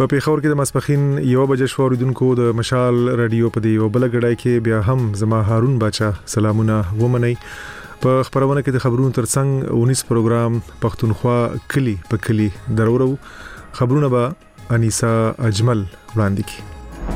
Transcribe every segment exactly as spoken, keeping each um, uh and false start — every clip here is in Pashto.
په پیښور کې د ماسپخین یو بجې شو اوریدونکو د مشال رادیو په دی او بل غړای کې بیا هم زما هارون بچا سلامونه ومني. په خبرونه کې د خبرونو ترڅنګ اونیس پروګرام پښتونخوا کلی په کلی درورو خبرونه به انیسا اجمل وړاندې کی.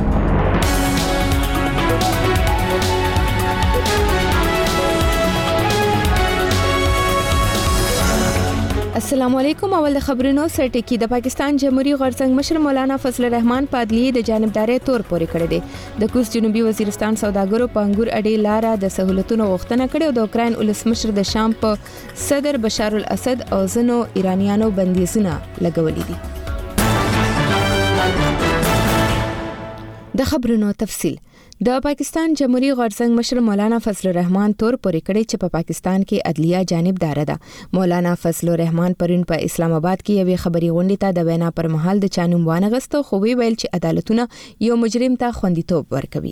السلام علیکم. اول خبرونو سره ټکی د پاکستان جمهوریت غورځنګ مشر مولانا فضل الرحمن پادلی د جانبداري تور پورې کړی دی. د کوز جنوبي وزیرستان سوداګرو په انګور اډې لاره د سہولتونو غوښتنه کړې او د اوکراین ولسمشر د شام په صدر بشار الاسد او ځنو ایرانیانو بندیزونه لګولې دي. د خبرونو تفصیل. د پاکستان جمهوریت غورځنګ مشر مولانا فضل الرحمن تور پورې کړی چې په پاکستان کې عدلیه جانبدار ده. مولانا فضل الرحمن پرون په اسلام آباد کې یوې خبري غونډې ته د وینا پر مهال د چانوم وانه غسته خو وی ویل چې عدالتونه یو مجرم ته خوندیتوب ورکوي.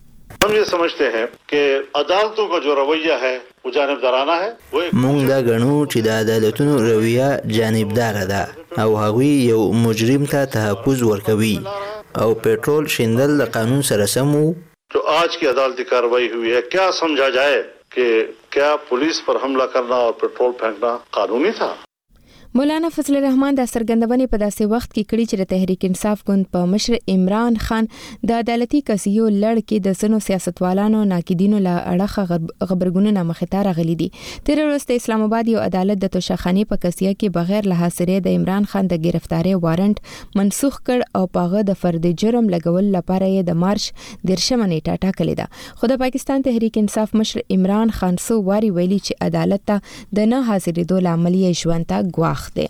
हम ये समझते हैं कि अदालतों का जो रवैया है वो जानिबदाराना है. مونږ دا غنو چې د عدالتونو رویه جانبدار ده او هغوی یو مجرم ته تحفظ ورکوي او پټرول شیندل د قانون سره سمو. जो आज की अदालती कार्रवाई हुई है क्या समझा जाए कि क्या पुलिस पर हमला करना और पेट्रोल फेंकना कानूनी था. مولانا فضل الرحمن د سرګندونې په داسې وخت کې کړي چې د تحریک انصاف ګوند په مشر عمران خان د عدالتي قضیو لړ کې د سنو سیاستوالانو ناقدینو له اړخه خبرګونونه مخې راغلي دي. تیر ورځ د اسلام آباد یو عدالت د توشخانی په قضیه کې بغیر له حاصله د عمران خان د گرفتاری وارنټ منسوخ کړ او پاغه د فرد جرم لګول لپاره یې د مارچ دیرشمه نیټه ټاکلې ده. خو د پاکستان تحریک انصاف مشر عمران خان سو واری ویلي چې عدالت ته د نه حاضرېدو لامل یې ژوند ته ګواښ دی.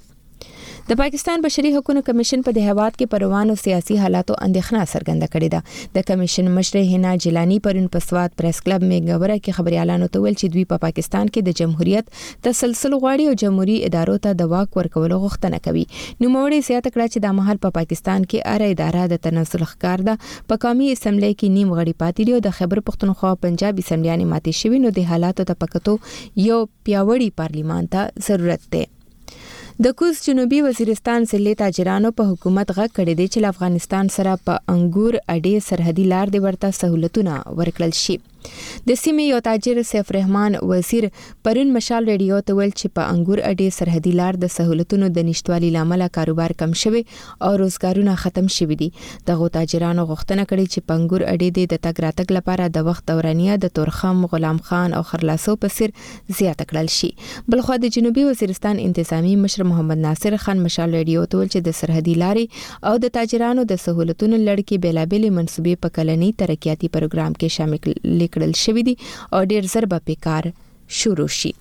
د پاکستان بشري حقوقو کمیشن په د هیواد کې پر روانو سیاسي حالاتو اندېښنه څرګنده کړې ده. د کمیشن مشر هنا جیلانی پرون په سواد پریس کلب میګوره کې خبريالانو ته ویل چې دوی په پا پاکستان کې د جمهوریت تسلسل غواړي او جمهوریت ادارو ته د واک ورکولو غوښتنه کوي. نو موړي زیاته کړه چې د محل په پا پاکستان کې اره اداره د تنزل ښکار ده. په قومي اسمبلی کې نیم غړي پاتې دي او د خیبر پختونخوا پنجاب اسمبلیانه ماتې شوی نو د حالاتو ته پکتو یو پیاوړی پارلیمان ته ضرورت ده. د کوز جنوبي وزیرستان ضلع تاجرانو په حکومت غږ کړی دی چې افغانستان سره په انګور اډې سرحدي لار دی ورته سہولتونه ورکړل شي. د سیمې یو تاجر سیف رحمان وزیر پرون مشال رادیو ته ویل چې په انګور اډې سرحدي لار د سہولتونو د نشټوالي لامل کاروبار کم شوی او روزګارونه ختم شوي دي. دغه تاجرانو غوښتنه کړې چې په انګور اډې د تګ راتګ لپاره د وخت دورانیه د تورخم غلام خان او خرلاسو په سر زیاته کړل شي. بلخو د جنوبي وزیرستان انتظامی مشر محمد ناصر خان مشال رادیو ته ویل چې د سرحدي لارې او د تاجرانو د سہولتونو لړ کې بیلابېلې منصوبې په کلنی ترقیاتي پروګرام کې شامل کړل شوی دي او ډیر زر به پیکار شروع شي.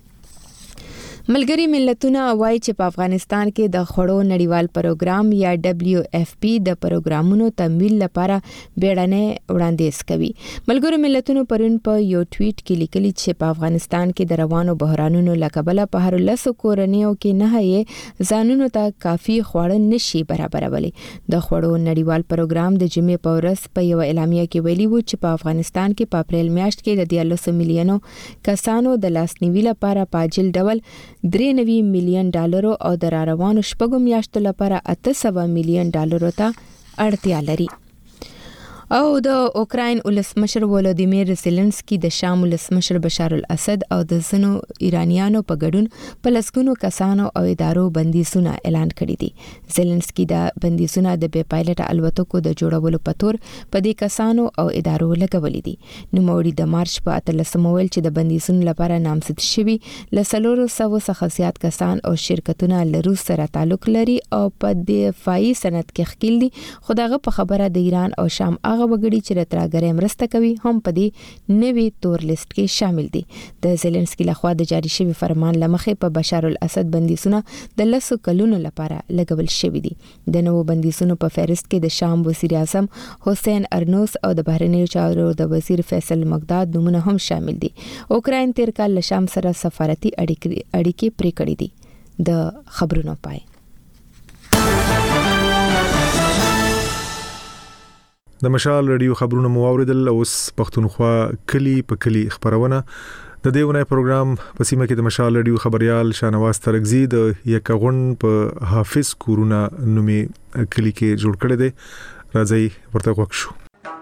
ملګری ملتونه وایي چې په افغانستان کې د خړو نړیوال پروګرام یا دبلیو اف پی د پروګرامونو تمویل لپاره بیړنۍ وړاندیز کوي. ملګری ملتونو پرون په یو ټویټ کې لیکلي چې په افغانستان کې د روانو بحرانونو لکبله په هر لسو کورنیو کې نه یې ځانونو ته کافي خواړه نشي برابرولي. د خړو نړیوال پروګرام د جمعې په ورځ په یو اعلامیه کې ویلي وو چې په افغانستان کې په اپریل میاشت کې د دیارلسو میلیونو کسانو د لاسنیوي لپاره په عاجل ډول درې نوي میلیون ډالرو او د راروانو شپږو میاشتو لپاره اته سوه میلیون ډالرو ته اړتیا لري. او د اوکراین ولسمشر ولودیمیر زيلنسکي د شام ولسمشر بشار الاسد او د ځنو ایرانیانو په ګډون په لسګونو کسانو او ادارو بندیزونه اعلان کړي دي. زيلنسکي د بندیزونه د بې پایلټ الوتکو د جوړولو په تور په دې کسانو او ادارو لګولې دي. نو موړي د مارچ په اتلسمه ویل چې د بندیزونو لپاره نامزد شوي لسلورو سو څخه زیات کسان او شرکتونه له روس سره تعلق لري او په دفاعي صنعت کې ښکیل دي. خو دغه په خبره د ایران او شام هغه وګړي چې راتراګرې مرسته کوي هم په دې نوي تور لیست کې شامل دي. د زيلنسکي لخوا د جاری شوی فرمان لمخې په بشار الاسد بندیزونه د لسو کلونو لپاره لګول شوی دي. د نوو بندیزونو په فهرست کې د شام وزیر اعظم حسین ارنوس او د بهرنیو چارو د وزیر فیصل مقداد نومونه هم شامل دي. اوکراین تیر کال له شام سره سفارتي اړیکې پرې کړې دي. د خبرونو پای. د مشال رادیو خبرونه مو اوریدل. اوس پښتونخوا کلی په کلی خبرونه د دیونه پروګرام په سیمه کې د مشال رادیو خبريال شانواز ترغزي د یکغون په حافظ کورونا نومي کلی کې جوړ کړی دی. راځي ورته وښو.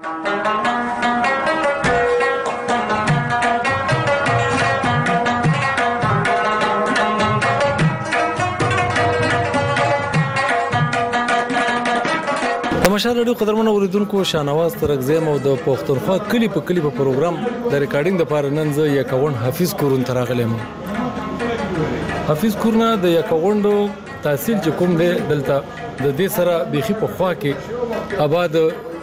مشال رادیو قدرمن اوریدونکو شانواز ترغزي مو د پښتونخوا کلی په کلی په پروګرام د ریکارډینګ لپاره نن زه یکغون حافظ کورون تراغلم. حافظ کورنا د یکغوندو تحصیل چې کوم دی دلته د دې سره بيخي په خوا کې آباد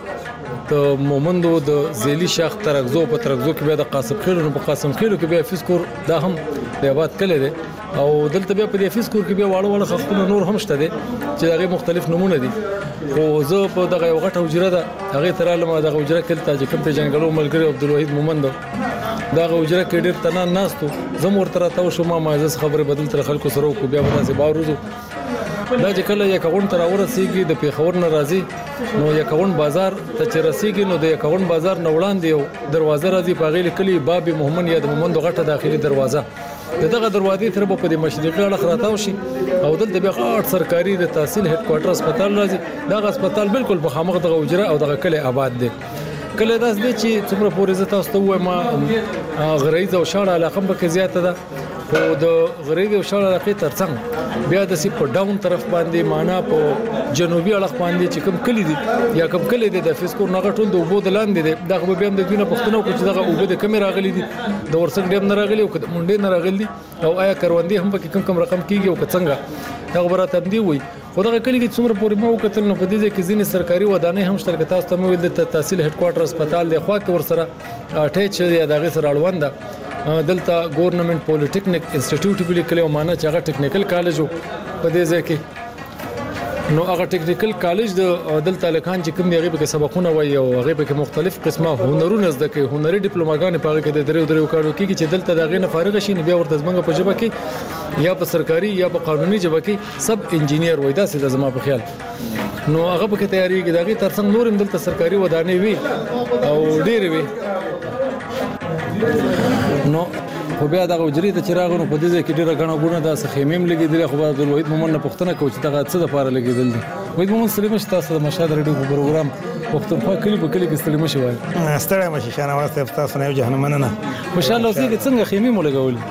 د مومندو د زیلی شاخ ترغزو په ترغزو کې بیا د قاسم خیلو په قاسم خیلو کې بیا حافظ کور دا هم د آباد کلی دی او دلته بیا په حافظ کور کې بیا واړه واړه خښتونه نور هم شته دي چې هغه مختلف نمونه دي. خو زه په دغه یو غټه حجره ده هغه تر علمه دغه حجره کې تاج کوم ته جنګلو ملګری عبدالوحید مومند دغه حجره کې ډیر تنان ناستو زم ورته راته شو ما مازه خبره بدل تر خلکو سره کو بیا ودا سي باوروزو دا چې کله یکغون تر اورسیږي د پیښور ناراضي نو یکغون بازار ته چې رسیږي نو د یکغون بازار نوړان دی دروازه راځي په غیل کلی باب محمد یا د مومند غټه داخلي دروازه دغه دروازې تر په د مشرقي اړخ راتاو شي او دلته بیا غاټ سرکاري د تحصیل هډ کوارټر هسپتال راځي دغه هسپتال بالکل په خامخ دغه حجره او دغه کلی آباد دی. کله داس دي چې څومره پورې زه تاسو ته وایم ما غریزه او شاړه علاقه په کې زیاته ده خو د غریزه او شاړه علاقه ترڅنګ بیا د سی په ډاون طرف باندې معنا په جنوبي اړخ باندې چې کوم کلی دي یا کوم کلی دي د فیسکور نه غټول د وبو د لاندې دي دغه به هم د دینه پښتنو کو چې دغه وبو د کمی راغلي دي د ورسنګ ډیم نه راغلي او د مونډې نه راغلي او آیا کروندې هم په کوم کوم رقم کیږي او څنګه دغه برات هم دی وي خو دغه کلی کې څومره پورې مو کتل نو په دې کې ځینې سرکاري ودانۍ هم شته تاسو ته مو د تحصیل هډ کوارټر هسپتال د خوا کې ور سره اٹیچ یا دغه سره اړوند دلته ګورنمنت پولیټیکنیک انسټیټیوټ ویل کلی او معنا چې هغه ټیکنیکل کالج په دې ځای کې نو هغه ټیکنیکل کالج د دلته لکان چې کوم دی هغه به سبقونه وایي او هغه به مختلف قسمه هنرونه زده کوي هنري ډیپلوماګان په هغه کې د درو درو کارو کې چې دلته دغه نه فارغ شي بیا ورته زمنګ په جبه کې یا په سرکاري یا په قانوني جبه کې سب انجینیر وای دا څه زما په خیال نو هغه په کې تیاری کې دغه ترڅنګ نور هم دلته سرکاري ودانې وي او ډېر وي نو خو بیا دغه وجري ته چراغونو په دې کې ډیره غنو غونه د خیمیم لګیدل خو د وحید مومن نه پښتنه کوي چې دغه څه د پاره لګیدل دي. وحید مومن سلیم تاسو د مشهد رادیو په پروګرام پښتونخوا کلی په کلی کې سلیم شوی ستړی مشه شانواز ته تاسو نه جهنم مننه ماشاء الله اوسې څنګه خیمیم لګول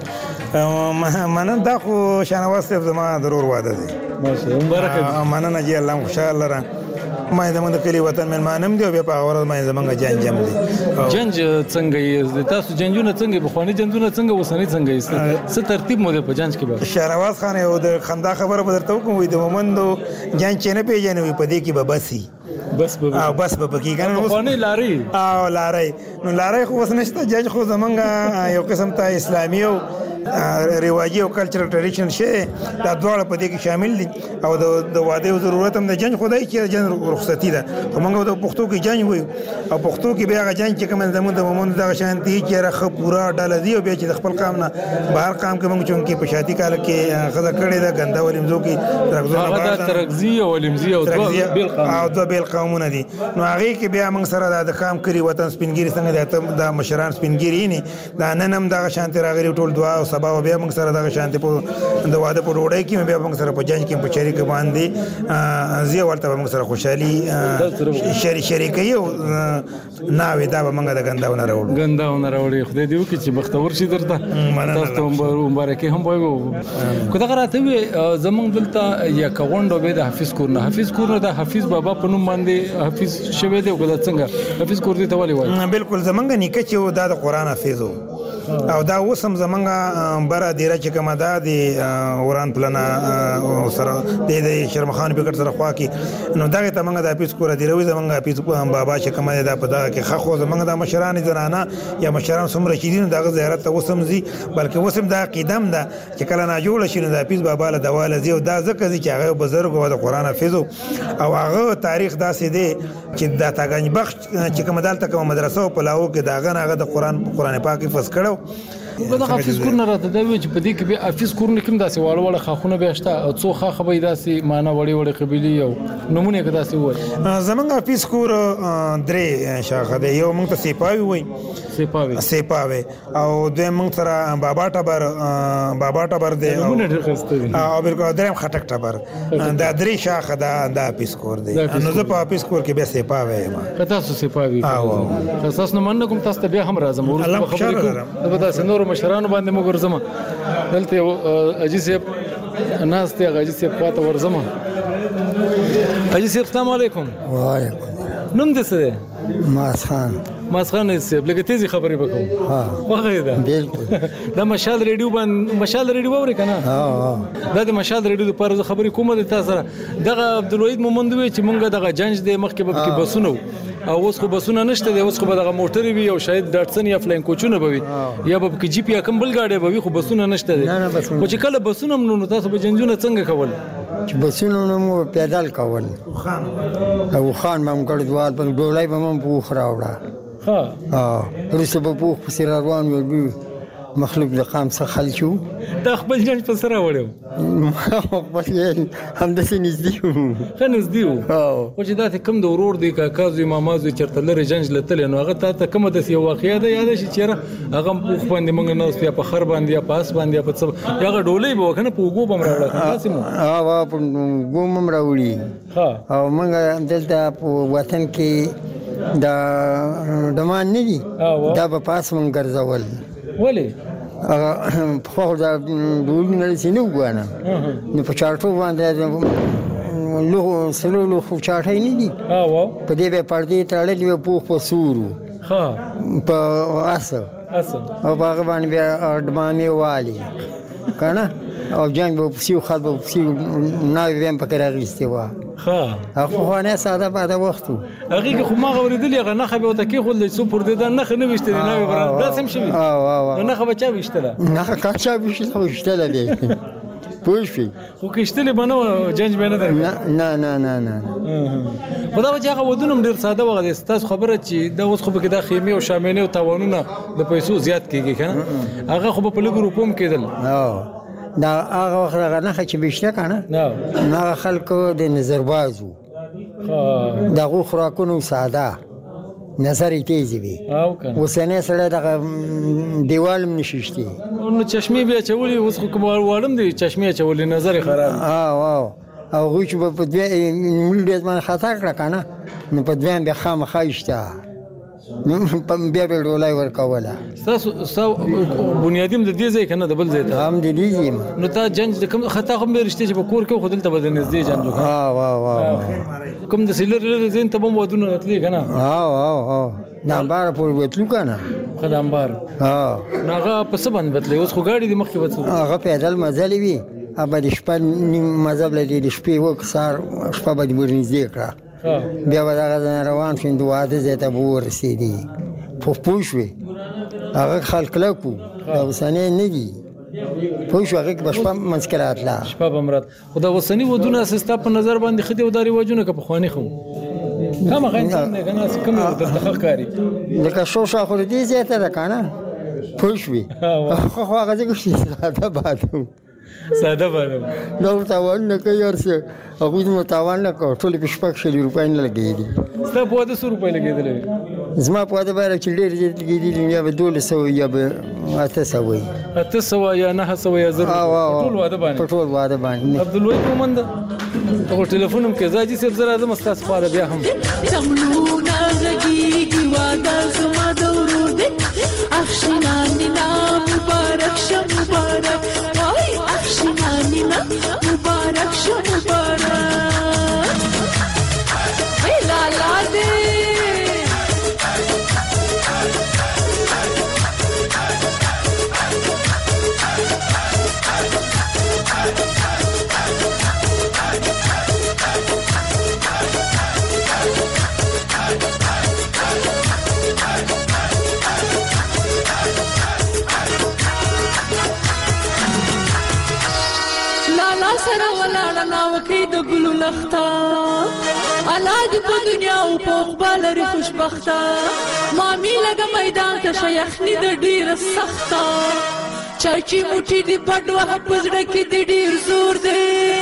مننه دا خو شانواز ته زما ضرور واده دي ماشاء الله مبارک مننه جی الله خوشاله را ما زمونږ کلی وطن من مانم دی بیا په اورز ما زمونږ جنگ جام دی جنگ څنګه یې تاسو جنگونه څنګه په خواني جنگونه څنګه وسنی څنګه یې څه ترتیب مو په جنگ کې به شهرواز خان یو د خندا خبره بدرته کوم وي د مومندو جنگ چې نه پیژنې په دې کې به بسي بس به او بس به کې کنه خواني لاري او لاري نو لاري خو وسنشته جنگ خو زمونږ یو قسم ته اسلامي او رواجی او کلچرل ټریډیشن شي دا دواړه په دې کې شامل دي او د واده ضرورت هم د جنگ خدای چې جنگ رخصتي ده موږ د پښتو کې جنگ وي او پښتو کې بیا جنگ چې کوم زموږ د مومند د شانتي چې راخه پورا ډاله دی او بیا چې د خپل قام نه بهر قام کې موږ چون کې په شادي کال کې غزا کړي دا غندا ولمزو کې ترغزو نه ترغزي او ولمزي او بیل قوم او دوه بیل قومونه دي نو هغه کې بیا موږ سره د قام کری وطن سپینګری څنګه د مشران سپینګری نه دا نن هم د شانتي راغلي ټول دعا او سبا بیا موږ سره د شانتي په د واده په وړای کې بیا موږ سره په جنگ کې په شریک باندې زی ورته موږ سره خوشحالي شری شریکي او ناوې دا موږ د غنداونه راوړو غنداونه راوړي خدای دې وکړي چې بختور شي درته تاسو ته مبارکي هم وایو کو دا راته وي زمونږ دلته یا کوندو به د حافظ کور نه حافظ کور نه د حافظ بابا په نوم باندې حافظ شوی دی او څنګه حافظ کور دې ته ولي وایي بالکل زمونږ نیکه چې دا د قران حافظو او دا وسم زمونږ بره دیره چې کومه ده د وران پلنا سره د شرمخان پکړ سره خوا کې نو دغه ته موږ د حافظ کور دی روي زمونږ حافظ بابا چې کومه ده په دغه کې خخو زمونږ د مشران زنانه یا مشران سمره چې دین دغه زیارت ته وسم زی بلکې وسم د قدم ده چې کله نه جوړ شي نو د حافظ بابا له دواله زی او دا ځکه چې هغه بزرګ او د قران حافظ او هغه تاریخ داسې دی چې د تاګنج بخش چې کومه دلته کومه مدرسه په لاو کې داغه هغه د قران قران پاک حفظ کړو په دغه افیس کور نه راته دا وی چې په دې کې به افیس کور نه کوم داسې واړه واړه خاخونه به شته او څو خاخه به داسې معنا وړي وړي قبيلي او نمونه کې داسې وای. زمونږ افیس کور درې شاخه دی. یو موږ ته سیپاوي وای سیپاوي سیپاوي او دوی موږ سره بابا ټبر بابا ټبر دی او بالکل دریم خټک ټبر. دا درې شاخه دا د افیس کور دی. نو زه په افیس کور کې به سیپاوي ما تاسو سیپاوي او تاسو نه مننه کوم تاسو ته بیا هم راځم ورته خبرې کوم دا تاسو نور مشرانو باندې موږ ورزم دلته اجي سیب ناس ته اجي سیب خواته ورزم. اجي سیب السلام علیکم. وعلیکم. نوم دې څه دی؟ ماس خان. ماس خان صاحب لکه تیزی خبرې وکړو. ها واغې دا بالکل دا مشال ریډیو باندې مشال ریډیو وره کنه. ها دا د مشال ریډیو لپاره خبرې کومه د تاسو سره دغه عبدالوحید مومند وی چې مونږ دغه جنج د مخکې به کې بسونو او اوس خو بسونه نشته دی. اوس خو به دغه موټر وي او شاید ډاټسن یا فلاین کوچونه به وي یا به کې جی پی یا کم بل گاډي به وي خو بسونه نشته دی. خو چې کله بسونه نو تاسو به جنجونه څنګه کول؟ چې بسونه مو پیدل کول خان او خان مم ګړدوال په ډولای به مم پوخ راوړه. ها ها ورسته په پوخ په سر روان یو مخلوق د قام څخه خل شو دا خپل جنج په سره وړو بس هم د سنځ دیو خنځ دیو او چې دا ته کم د ورور دی کاکا زوی ماما زوی چرته لري جنج لتل نو هغه ته کومه د یو واقعیا ده یاد شي چیرې هغه په باندې موږ نو بیا په خر باندې یا پاس باندې یا په څه هغه ډولې به کنه په وګو بم راوړل تاسو مو ها وا په وګو بم راوړي. ها او موږ دلته په وطن کې دا دمان نه دي دا په پاس مونږ ګرځول ولی خو دا ډول نه سينو غوانا نو په چارټو باندې لو سلو لو خو چارټای نه دي. ها وا په دې به پردې تړلې په په سورو ها په اسه اسه او باغ باندې بیا اډمانه والی کنه او جنگ په سیو خل په سیو ناوی ویم په راغسته وا. ها هغه نه ساده په دا وختو هغه خو ما غوړېدل هغه نه خبره وته کې خو د سوپر د نه نه وشتل نه بران دا سم شي. اه اه نه خبره چا وشتل نه کاچا وشتل وشتل دی پوښی خو کېشتل بنو جنج بنه ده نه نه نه نه خدا وجه هغه ودونم ډیر ساده وغه تاسو خبره چې دا اوس خو به کې د خیمه او شامینه او تاوانونه د پیسو زیات کیږي کنه هغه خو په لګو روپوم کېدل. اه دا هغه وخت نه چې بشته کنه نه خلکو د نظر بازو دا غو خوراکونو ساده نظر تیزی وي او کنه وسنه سره د دیوال نششتي نو چشمه بیا چولې اوس خو کوم وړم دي چشمه چولې نظر خراب. اه او او غوښ په دې مونږ دې باندې خطا کړ کنه نو په دې باندې خامخا اشته نو په بیا به ولای ورکوله. تاسو سو بنیادیم د دې ځای کنه د بل ځای ته هم دې دې نو تا جنج د کوم خطا هم رښتې چې په کور کې خودل ته بدل نږدې جنجو. ها وا وا کوم د سیلر زین ته بم ودونه راتلی کنه. ها ها ها نامبار په وتلو کنه خدامبار. ها ناغه په څه باندې بدلې اوس خو گاډي د مخې وڅو هغه پیدل مزل وی ابا د شپه مزل لري د شپې وکسار شپه به ورنځي کړه بیا به هغه روان شین دواده زه ته ورسېدی په پوښوي هغه خلک لکو اوسنه نه دي پوښ هغه په شپه مسکرات لا شپه بمرات خدا وسنی ودونه اساسته په نظر باندې خدي وداري وجونه که په خواني خو کومه انسان نه کنه کومه د تخکاری لکه شو شو خو دې زه ته کنه پوښوي خو هغه څه شي ساده بادو ساده باندې نو تاوان نه کوي ارسه هغه نو تاوان نه کوي ټول په شپږ شل روپۍ نه لګېدي ستا په د څو روپۍ لګېدل زما په د بار چې ډېر لګېدي یا به دوله سو یا به اته سو اته سو یا نه سو یا زر ټول واده باندې ټول واده باندې عبدالوحید مومند ته ټلیفون هم کې زاجي صاحب زرا اعظم استاد خاله بیا هم څملو نازګي کی واده زما دورو دې افشنانی نام مبارک شه مبارک وای افشنانی نام مبارک شه مبارک ای لالا دې سره ولاړه ناو کې د ګلو لخته الله دې په دنیا او په عقبه لري خوشبخته مامي لږه میدان ته شه یخني د ډېره سخته چا چې موټي دې بډ وهه په زړه کې دې ډېر زور دی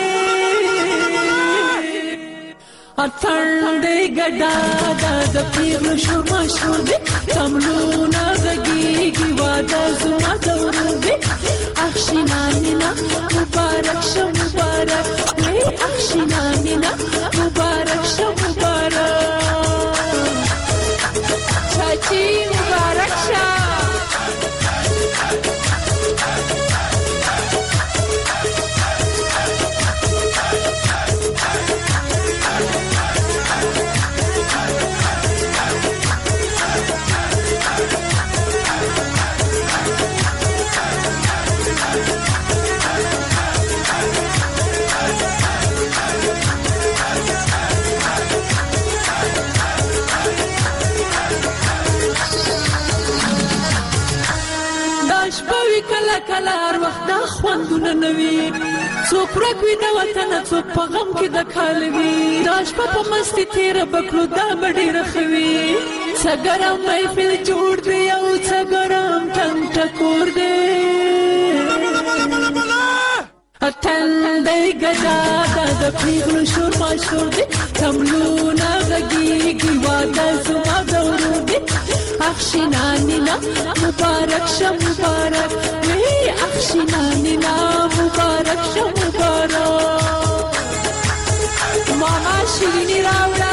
اتڼ دی ګډا دا د پیغلو شور مشهور دی تملونه غږېږي واده زما د ورور دی اخشینانینا مبارک شه مبارک وی اخشینانینا مبارک شه مبارک چاچی مبارک شه کله کله هر وخت دا خوندونه نه وي څوک ورک وي د وطنه څوک په غم کې د کال وي دا شپه په مستي تېره به کړو دا به ډېره ښه وي څه ګرم محفل جوړ دی او څه ګرم ټنګ ټکور دی اتن دی ګډا دا د پیغلو شور مشهور دی تملونه غږېږي واده زما د ورور دی اخشینانینا مبارک شه مبارک وی اخشینانینا مبارک شه مبارک ماما شیرینی راوړه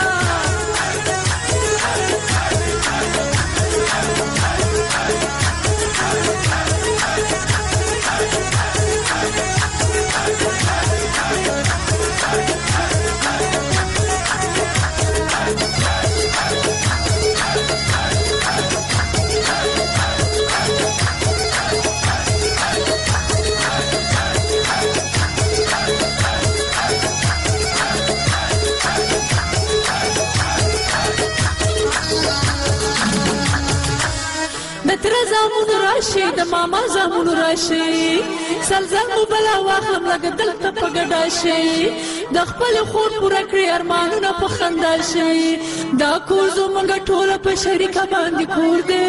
زامونو راشي د ماما زامونو راشي سلزل مو بلا واخلم لږه دلته په ګډا شي د خپلې خور پوره کړي ارمانونه په خندا شي دا کور زموږ ټوله په شریکه باندې کور دی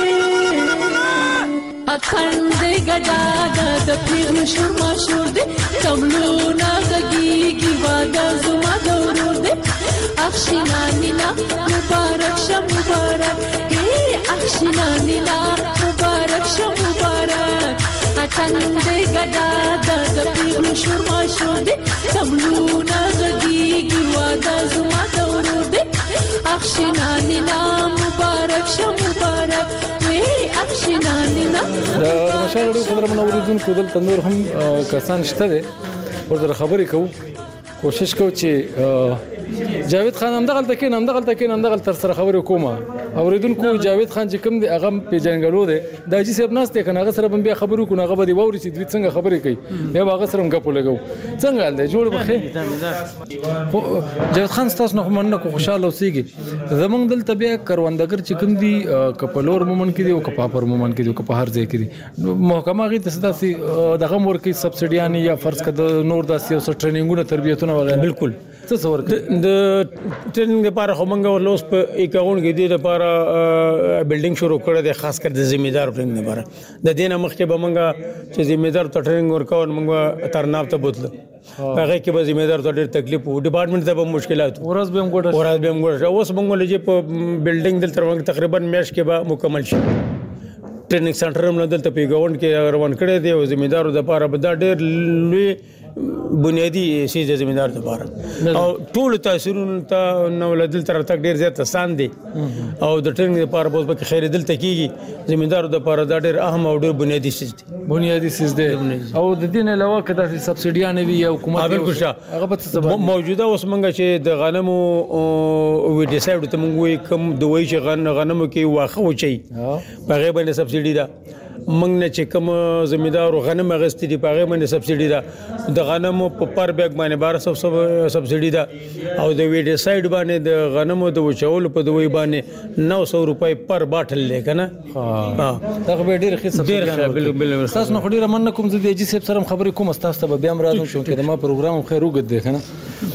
اتڼ دی ګډا دا د پیغلو شور مشهور دی تملونه غږېږي واده زما د ورور دی اخشینانینا مبارک شه مبارک اخشینانینا مبارک شه مبارک اتن دی ګډا دا د پیغلو شور مشهور دی تملونه غږېږي واده زما د ورور دی اخشینانینا مبارک شه مبارک وی اخشینانینا د مشال اړو قدرمن اوریدونکو دلته نور هم کسان شته دي ورته خبرې کوو کوشش کوو چې جاوید خان هم دغلته کې هم دغلته کې هم دغلته تر سره خبرې کومه اوریدونکو جاوید خان چې کوم دی هغه په جنګلو دی د جی صاحب ناس ته کنه هغه سره بیا خبرو کو نه هغه دی ووري چې دوی څنګه خبرې کوي بیا هغه سره غو لګو څنګه حال دی جوړ بخیر جاوید خان تاسو نه مننه کو خوشاله اوسېږي زمونږ دلته بیا کروندګر چې کوم دی کپلور مومن کې دی او کپاپر مومن کې دی او کپا هر ځای کې دی محکمه غي تاسو دغه مور کې سبسډیانی یا فرض کړه نور داسې او ټریننګونه تربیتونه وغیرہ بالکل څه څور د ټریننګ لپاره خو موږ ولوس په اکاونټ کې دی لپاره بلډینګ شروع کړی دی خاص کر د ذمہدار ټریننګ لپاره د دینه مخکې به موږ چې ذمہدار ته ټریننګ ورکاو موږ ترناف ته بوتل هغه کې به ذمہدار ته ډېر تکلیف وو ډپارټمنټ ته به مشکلات ورځ به موږ ورځ به موږ اوس موږ لږه په بلډینګ دلته تقریبا میاشت کې به مکمل شي ټریننګ سنټر هم دلته په اکاونټ کې روان کړی دی او ذمہدارو لپاره به دا ډېر لوی بنیادی شی د ذمہدار لپاره او ټول تاثیرونه ته نو دل تر تک ډیر زیات آسان دي او د ټریننګ لپاره به په خیر دل تکیږي ذمہدار لپاره دا ډیر اهم او ډیر بنیادی شی دي بنیادی شی دي او د دین علاوه کدا سبسډیانه وی او حکومت هغه په موجوده اوس منګه چې د غنمو وی ډیسایډ ته موږ کم دوی چې غنمو کې واخه وچی هغه باندې سبسډی ده موږ نه چې کوم زمیندار غنم غستې دی پاغه باندې سبسډي ده د غنمو په پر بیگ باندې بارہ سو سبسډي ده او د ویډ سایډ باندې د غنمو د وچول په دوی باندې نو سو روپۍ پر باټل لیکنه ها دا به ډیر ښه سبسډي بالکل تاسو نه خوري رمن کوم زه د جی سیب سره خبرې کوم تاسو ته بیا مرادم شو کې د ما پروګرام خیر وګد دی کنه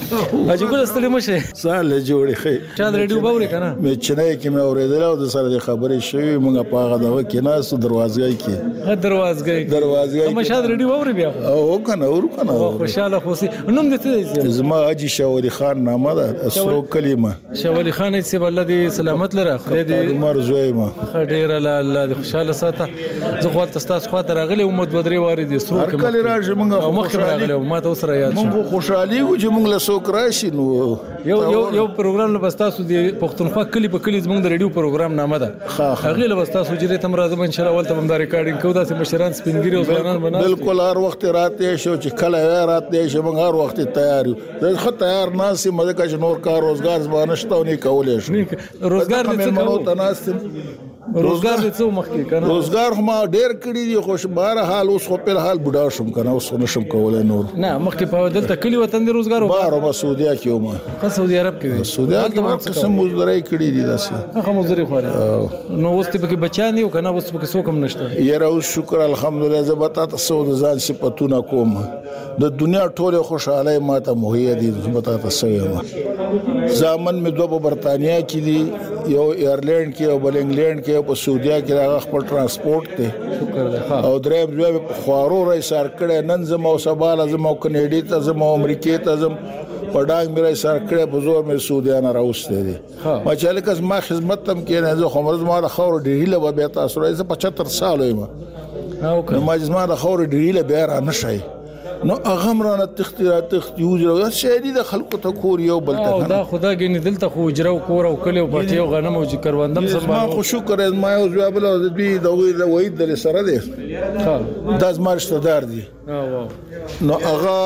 اجي ګل ستړي مشه ساله جوړې خې چا ریډیو باورې کنه مې چنای کې مې اورېدل او د سره خبرې شوې مونږ په هغه دغه کې ناس دروازګۍ کې ها دروازګۍ دروازګۍ کوم شاد ریډیو باورې بیا او کنه ور کنه خوشاله خوسي نوم دې څه زما اجي شاولي خان نامه ده اسرو کلمه شاولي خان چې بل دې سلامت لره خدای دې عمر زویما خډیر الله دې خوشاله ساته زه خو تاسو خو ته راغلی او مد بدري واره دي سرو کې کله راځي مونږ مخ راغلی ما ته سره یاد مونږ خوشحالي و چې مونږ له سوک راشي نو یو یو یو پروګرام له بستاسو دی پښتونخوا کلی په کلی زمونږ د ریډیو پروګرام نامه ده هغه له بستاسو چې تم راځم ان شاء الله ولته هم دا ریکارډینګ کوو داسې مشران سپینګری او ځوانان بنا بالکل هر وخت راته شو چې کله راته شو مونږ هر وخت تیار یو زه خو تیار ناسي مده کا نور کار روزګار زبانه شته نه کولې شو روزګار دې څه کوو روزګار دې څو مخکې کنه روزګار هم ډېر کړی دی خو بهر حال اوس خو په حال بډا شم کنه اوس نشم کولای نور نه مخکې په دلته کلی وطن دی روزګار بهر او سعودیا کې ومه خاص سعودي عرب کې سعودیا کې هر قسم مزدوري کړی دي داسې هغه مزدوري خوره نو اوس ته کې بچان یو کنه اوس په څوک هم نشته یاره اوس شکر الحمدلله زبتا تاسو د ځان صفاتونه کوم د دنیا ټوله خوشاله ماته مهیا دي زبتا تاسو یم ځامن مې دوه په برتانیا کې دي یو ایرلند کې او بل انګلند کې په سعودیا کې هغه خپل ترانسپورت ته شکر ده او درېم ځواب خوارو رای سار کړه نن زمو سباله زمو کنيډي ته زمو امریکای ته زم پډاګ مې رای سار کړه په زور مې سعودیا نه راوستې دي ما چې لکه ما خدمت تم کې نه زه خمرز ما د خور ډیله به تاسو راځي پچهتر سال یم او که ما چې ما د خور ډیله به را نشي نو اغمرانه تختیرات تختیوز او شهري د خلکو ته کور یو بل ته دا خدا ګنې دلته خو اجرو کور او کلی او پټي او غنم او کروندم سم ما خو شکر ما یو ځواب له دې د وې د سره دی ها د زمارشته دار دی او نو هغه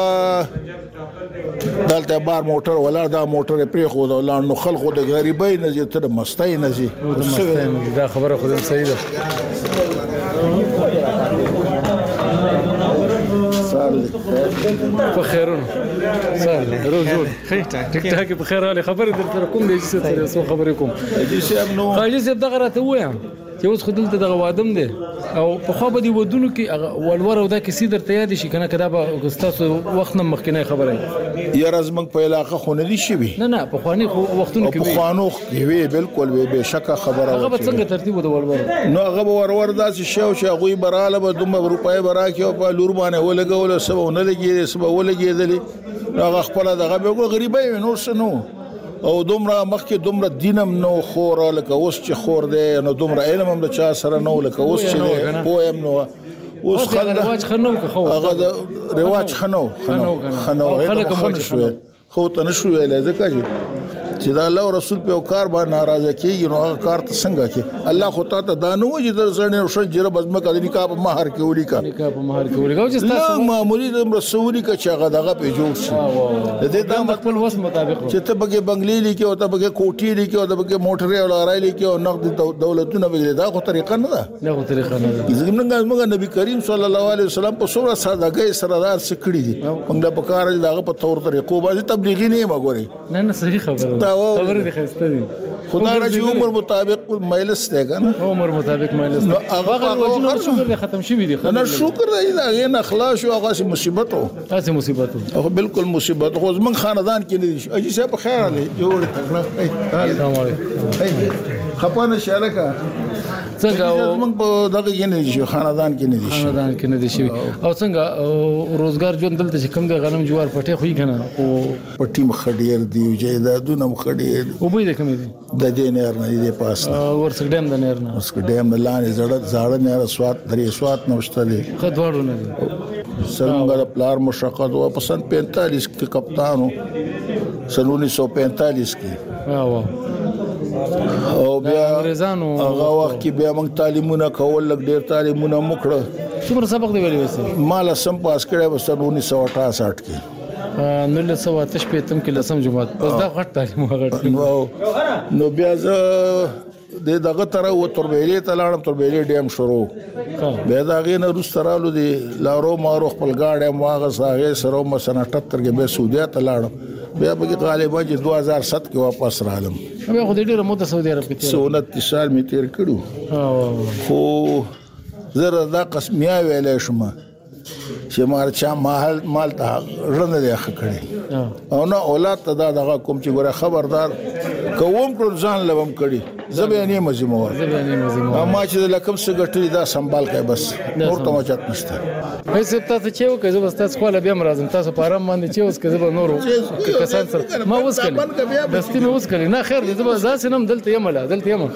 دلته بار موټر ولا دا موټر پرې خو دا نو خلکو د غریبۍ نه چې تر مستای نه زی دا خبره خو صحیح ده په خیرونه سال روز روز ټیک ټاک په خیر علي خبره درته کوم دی چې سره سو خبرې کوم اجي صاحب نو اجي صاحب دغه راته وایم چې اوس خو دلته دغه وادم دی او په خو به دی ودونو کې ولور او دا کیسې درته یاد شي کنه کدا به تاسو وخت نه مخکینه خبره یا رزمنګ په علاقه خو نه دي شي نه نه په خواني خو وختونو کې په خوانو کې وی بالکل وی به شک خبره هغه به څنګه ترتیب د ولور نو هغه ورور داسې شو چې هغه براله به دومره روپۍ برا کې او په لور باندې ولګول سبا نه لګي سبا ولګي هغه خپل دغه به غریبای نور سنو او دومره مخکې دومره دینم نو خور لکه اوس چې خور دی نو دومره علم هم د چا سره نو لکه اوس چې پوهم نو اوس خلک رواج خنو خو هغه د رواج خنو خنو خنو خلک شو خو ته نشو ویل ځکه چې دا الله رسول په کار باندې ناراضه کیږي نو هغه کار ته څنګه کې الله خو ته دا نو چې در سره روشن جره بزمه کړي نکاح په مہر کې وړي کا نکاح په مہر کې وړي چې تاسو معمولی د رسولي کا چې هغه دغه په جوړ شي د دې د خپل وس مطابق چې ته بګي بنگلې لیکي او ته بګي کوټي لیکي او ته بګي موټر او لارای لیکي او نقد دولتونه بګي دا خو طریقه نه ده نه خو طریقه نه ده زمونږ نبی کریم صلی الله علیه وسلم په سوره سادهګۍ سردار سکړي دي موږ په کار دغه په تور طریقو باندې تبلیغي نه مګوري نه نه صحیح خبره خبره دي خسته دي خدای راځي عمر مطابق مایلس دی کنه عمر مطابق مایلس هغه وجنه شکر ختم شي دي نه شکر دی دا غین اخلاص او هغه مصیبت او تاسو مصیبت او بالکل مصیبت خو زمون خاندان کې نه دي اجي صاحب خیر علي جوړ السلام علیکم خپانه شالکا څنګه زمون په دغه کې نه دي خاندان کې نه دي خاندان کې نه دي شي او څنګه روزګار ژوند دلته چې کم د غنم جوار پټه خوې کنه او پټي مخډیر دی جیدادونه مخډیر او به دې کوم دي د دې نهر نه دی پاس ورڅ ډیم د نهر نه ورڅ ډیم د لاندې زړه زړه نهر سوات درې سوات نوشته دي خدواړو نه دي څنګه د پلار مشقت او پسند پینتالیس کې کپتانو سن انیس سو پینتالیس کې واو او بیا انګريزانو هغه وخت کې بیا موږ تعلیمونه کول لګ ډیر تعلیمونه مکړه څومره سبق دی ویلي وسه مال سم پاس کړه وسه انیس سو اٹھاسٹھ کې نو له سو آتش په تم کې لسم جمعات بس دا غټ تعلیم غټ نو بیا زه د دغه تر و تربیلې تلاړم تربیلې ډیم شروع به دا غینه روس ترالو دي لارو مارو خپل گاډه ماغه ساغه سره مسنه اٹھہتر کې به سعودي تلاړم بیا به غالبا چې دو هزار سات کې واپس رالم بیا خو دې ډیره مده سعودي عرب کې انتیس سال می تیر کړو خو زه دا قسمیا ویلې شوم چې مار چا مال مال ته رند دی خکړي او نه اولاد ته دا دغه کوم چې ګوره خبردار کوم ټول ځان لوم کړي زبې نه مزمو زبې نه مزمو ما چې لکم څه ګټلي دا سنبال کوي بس نور ته مچات نشته پیسې تاسو چې وکړئ زه بس تاسو خپل بیا مرزم تاسو په آرام باندې چې اوس کې زه نورو کسان سره ما اوس کړی دستي مې اوس کړی نه خیر دې زه ځاسې نم دلته یم لا دلته یم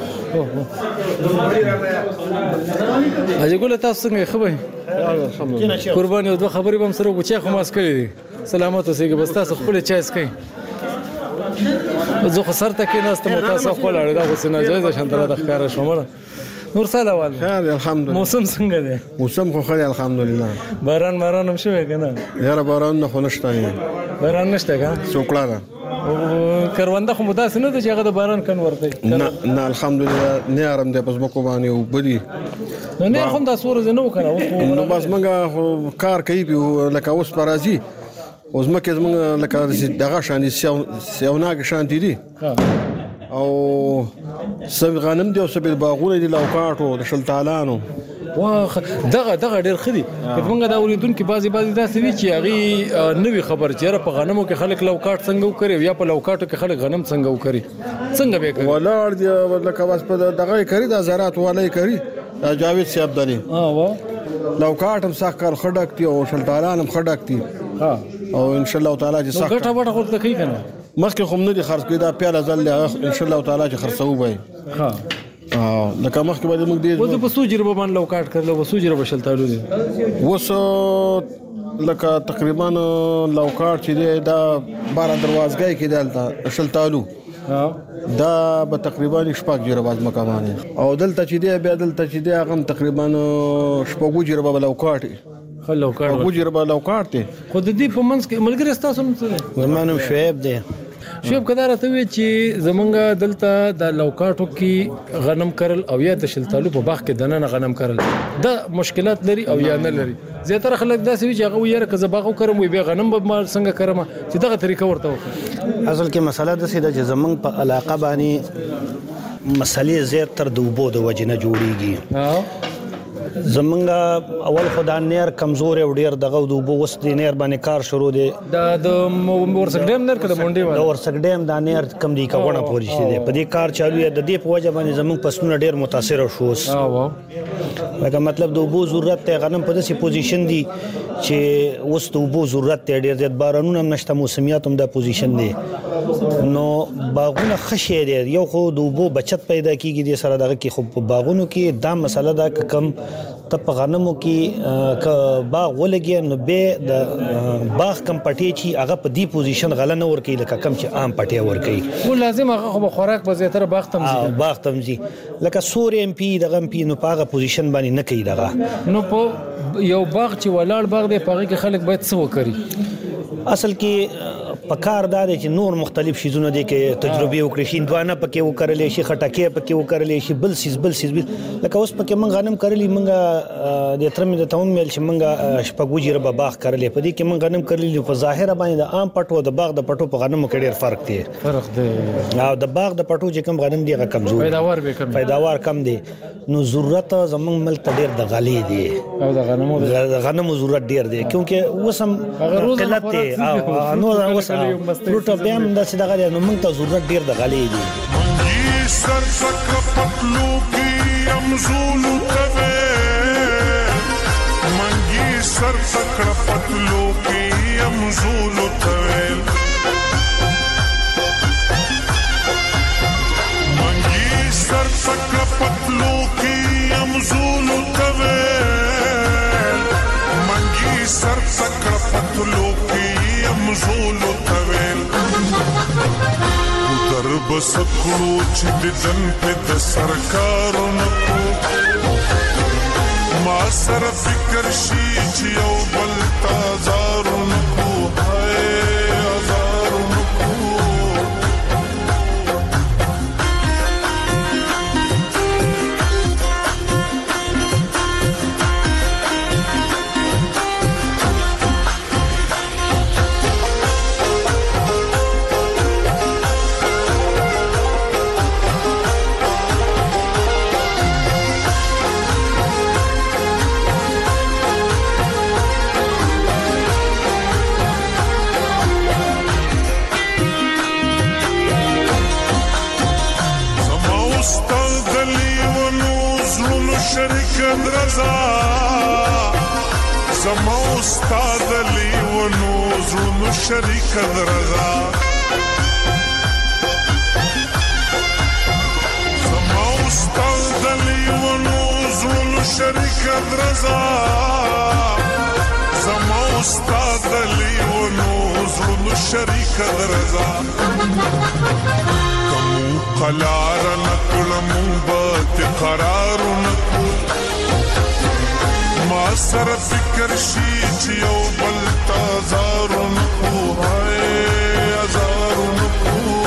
اجي ګول تاسو څنګه خبرې الحمدلله قرباني او دوه خبرې به سره وچا خو ماس کړی دي سلامات اوسئ بس تاسو خپل چای اسکئ زه خو سر ته کې ناستم تاسو خپل اړه دا خو نه جایز شانتره د ښکار شومره نور سلام خیر الحمدلله موسم څنګه دی موسم خو خیر الحمدلله باران باران هم شوی کنه یاره باران نه خو نشته باران نشته کا څوکړه ده کرونده خو مداس نه چې هغه د باران کن ورته نه نه الحمدلله نه آرام دی پس بکو باندې او بدی نو نه خو دا سور زنه وکړه نو بس موږ کار کوي لکه اوس پرازي اوس مکه زموږ لکه دغه شان سیاوناګ شان دي او سب غنم دی او سب باغونه دي لوکاټو د شلتالانو واخ دغه دغه ډیر خدي موږ دا اوریدونکو بازي بازي داسې وی چې هغه نوې خبر چیرې په غنمو کې خلک لوکاټ څنګه وکړي یا په لوکاټو کې خلک غنم څنګه وکړي څنګه به کوي ولار دی لکه بس په دغه کوي د زراعت والي کوي جاوید سی عبدالي ها وا لوکاټ هم ساکل خډک دی او شلتالان هم خډک دی ها او ان شاء الله تعالی چې ساکل ګټه وټه خو کوي کنه مخکې خو نه دي خرڅ کړي دا پیاله ځل ان شاء الله تعالی چې خرڅو به ها اه لکه مخکې باندې موږ دې وځو په سوجربه باندې لوکاټ کړل و سوجربه شلتالو دي وسو لکه تقریبا لوکاټ چې دی دا بار دروازګۍ کې دلته شلتالو ها دا به تقریبا شپږ جره باز مکمانه او دلته چې دی بیا دلته چې دی هغه تقریبا شپږ جره به لوکاټ خلو کار او جربه لو کارته خو د دې په منځ کې ملګری تاسو هم څه زمانم شعیب دی شعیب کدار ته وی چې زمونږ دلته د لوکاټو کې غنم کرل او یا د شلتالو په باغ کې دنه غنم کرل دا مشکلات لري او یا نه لري زیاتره خلک دا سوي چې هغه یې کزه باغ کرم وي به غنم به مال څنګه کرم چې دغه طریقه ورته وکړي اصل کې مسله د سیده چې زمونږ په علاقه باندې مسلې زیات تر د وبو د وجنه جوړیږي ها زمونږ اول خدای نیر کمزور او ډیر دغه د وبو وس د نیر باندې کار شروع دی د د ورسک ډیم نر کده مونډي د ورسک ډیم د نیر کم دی کونه پوری شي دی په دې کار چالو دی د دې په وجه باندې زمونږ پسونه ډیر متاثر شو ها وا لکه مطلب د وبو ضرورت ته غنم په داسې پوزیشن دی چې اوس د وبو ضرورت ته ډیر زیات بارانونه هم نشته موسمیات هم د پوزیشن دی نو باغونه خشه دی یو خو د وبو بچت پیدا کیږي د سره دغه کې خو باغونو کې دا مسله دا کم ته په غنمو کې ک باغ ولګي نو به د باغ کم پټي چې هغه په دی پوزیشن غل نه ور کوي لکه کم چې عام پټي ور کوي خو لازم هغه خو خوراک به زیاتره باغ تمزي باغ تمزي لکه سور ام پی دغه ام پی نو پاغه پوزیشن باندې نه کوي دغه نو په یو باغ چې ولاړ باغ دی پاغه کې خلک باید څه وکړي اصل کې پکار دار چې نور مختلف شیزونه دي کې تجربه وکړي شي دوانه پکې وکړلې شي خټکې پکې وکړلې شي بل سیز بل سیز لکه اوس پکې مونږ غنم کړلې مونږ د ترمه د تاون مل چې مونږ شپږوجي ربا باغ کړلې په دې کې مونږ غنم کړلې په ظاهر باندې د عام پټو د باغ د پټو په غنمو کې ډېر فرق دی فرق دی او د باغ د پټو چې کم غنم دی هغه کمزور پیداوار به کم پیداوار کم دی نو ضرورت زمونږ ملک ته ډېر د غلې دی او د غنمو د غنمو ضرورت ډېر دی کیونکه وسم قلت دی او نو اوس پروت بیا هم د څه دغه نو موږ ته ضرورت ډیر د غلې دي منګي سر سک پتلو کی امزول کوي منګي سر سک پتلو کی امزول کوي منګي سر سک پتلو کی امزول کوي منګي سر سک پتلو کی امزول در بس کړو چې د جن په د سرکارونو ما سره فکر شي چې یو بل تازارونو هاي ازارونو شریک درزا زما استاد لیونو زړونو شریک درزا زما استاد لیونو زړونو شریک درزا زما استاد لیونو زړونو شریک درزا قلار نکړم بت قرار نکړو ما سر فکر شي چې یو بل تازار نکړو هاي ازار نکړو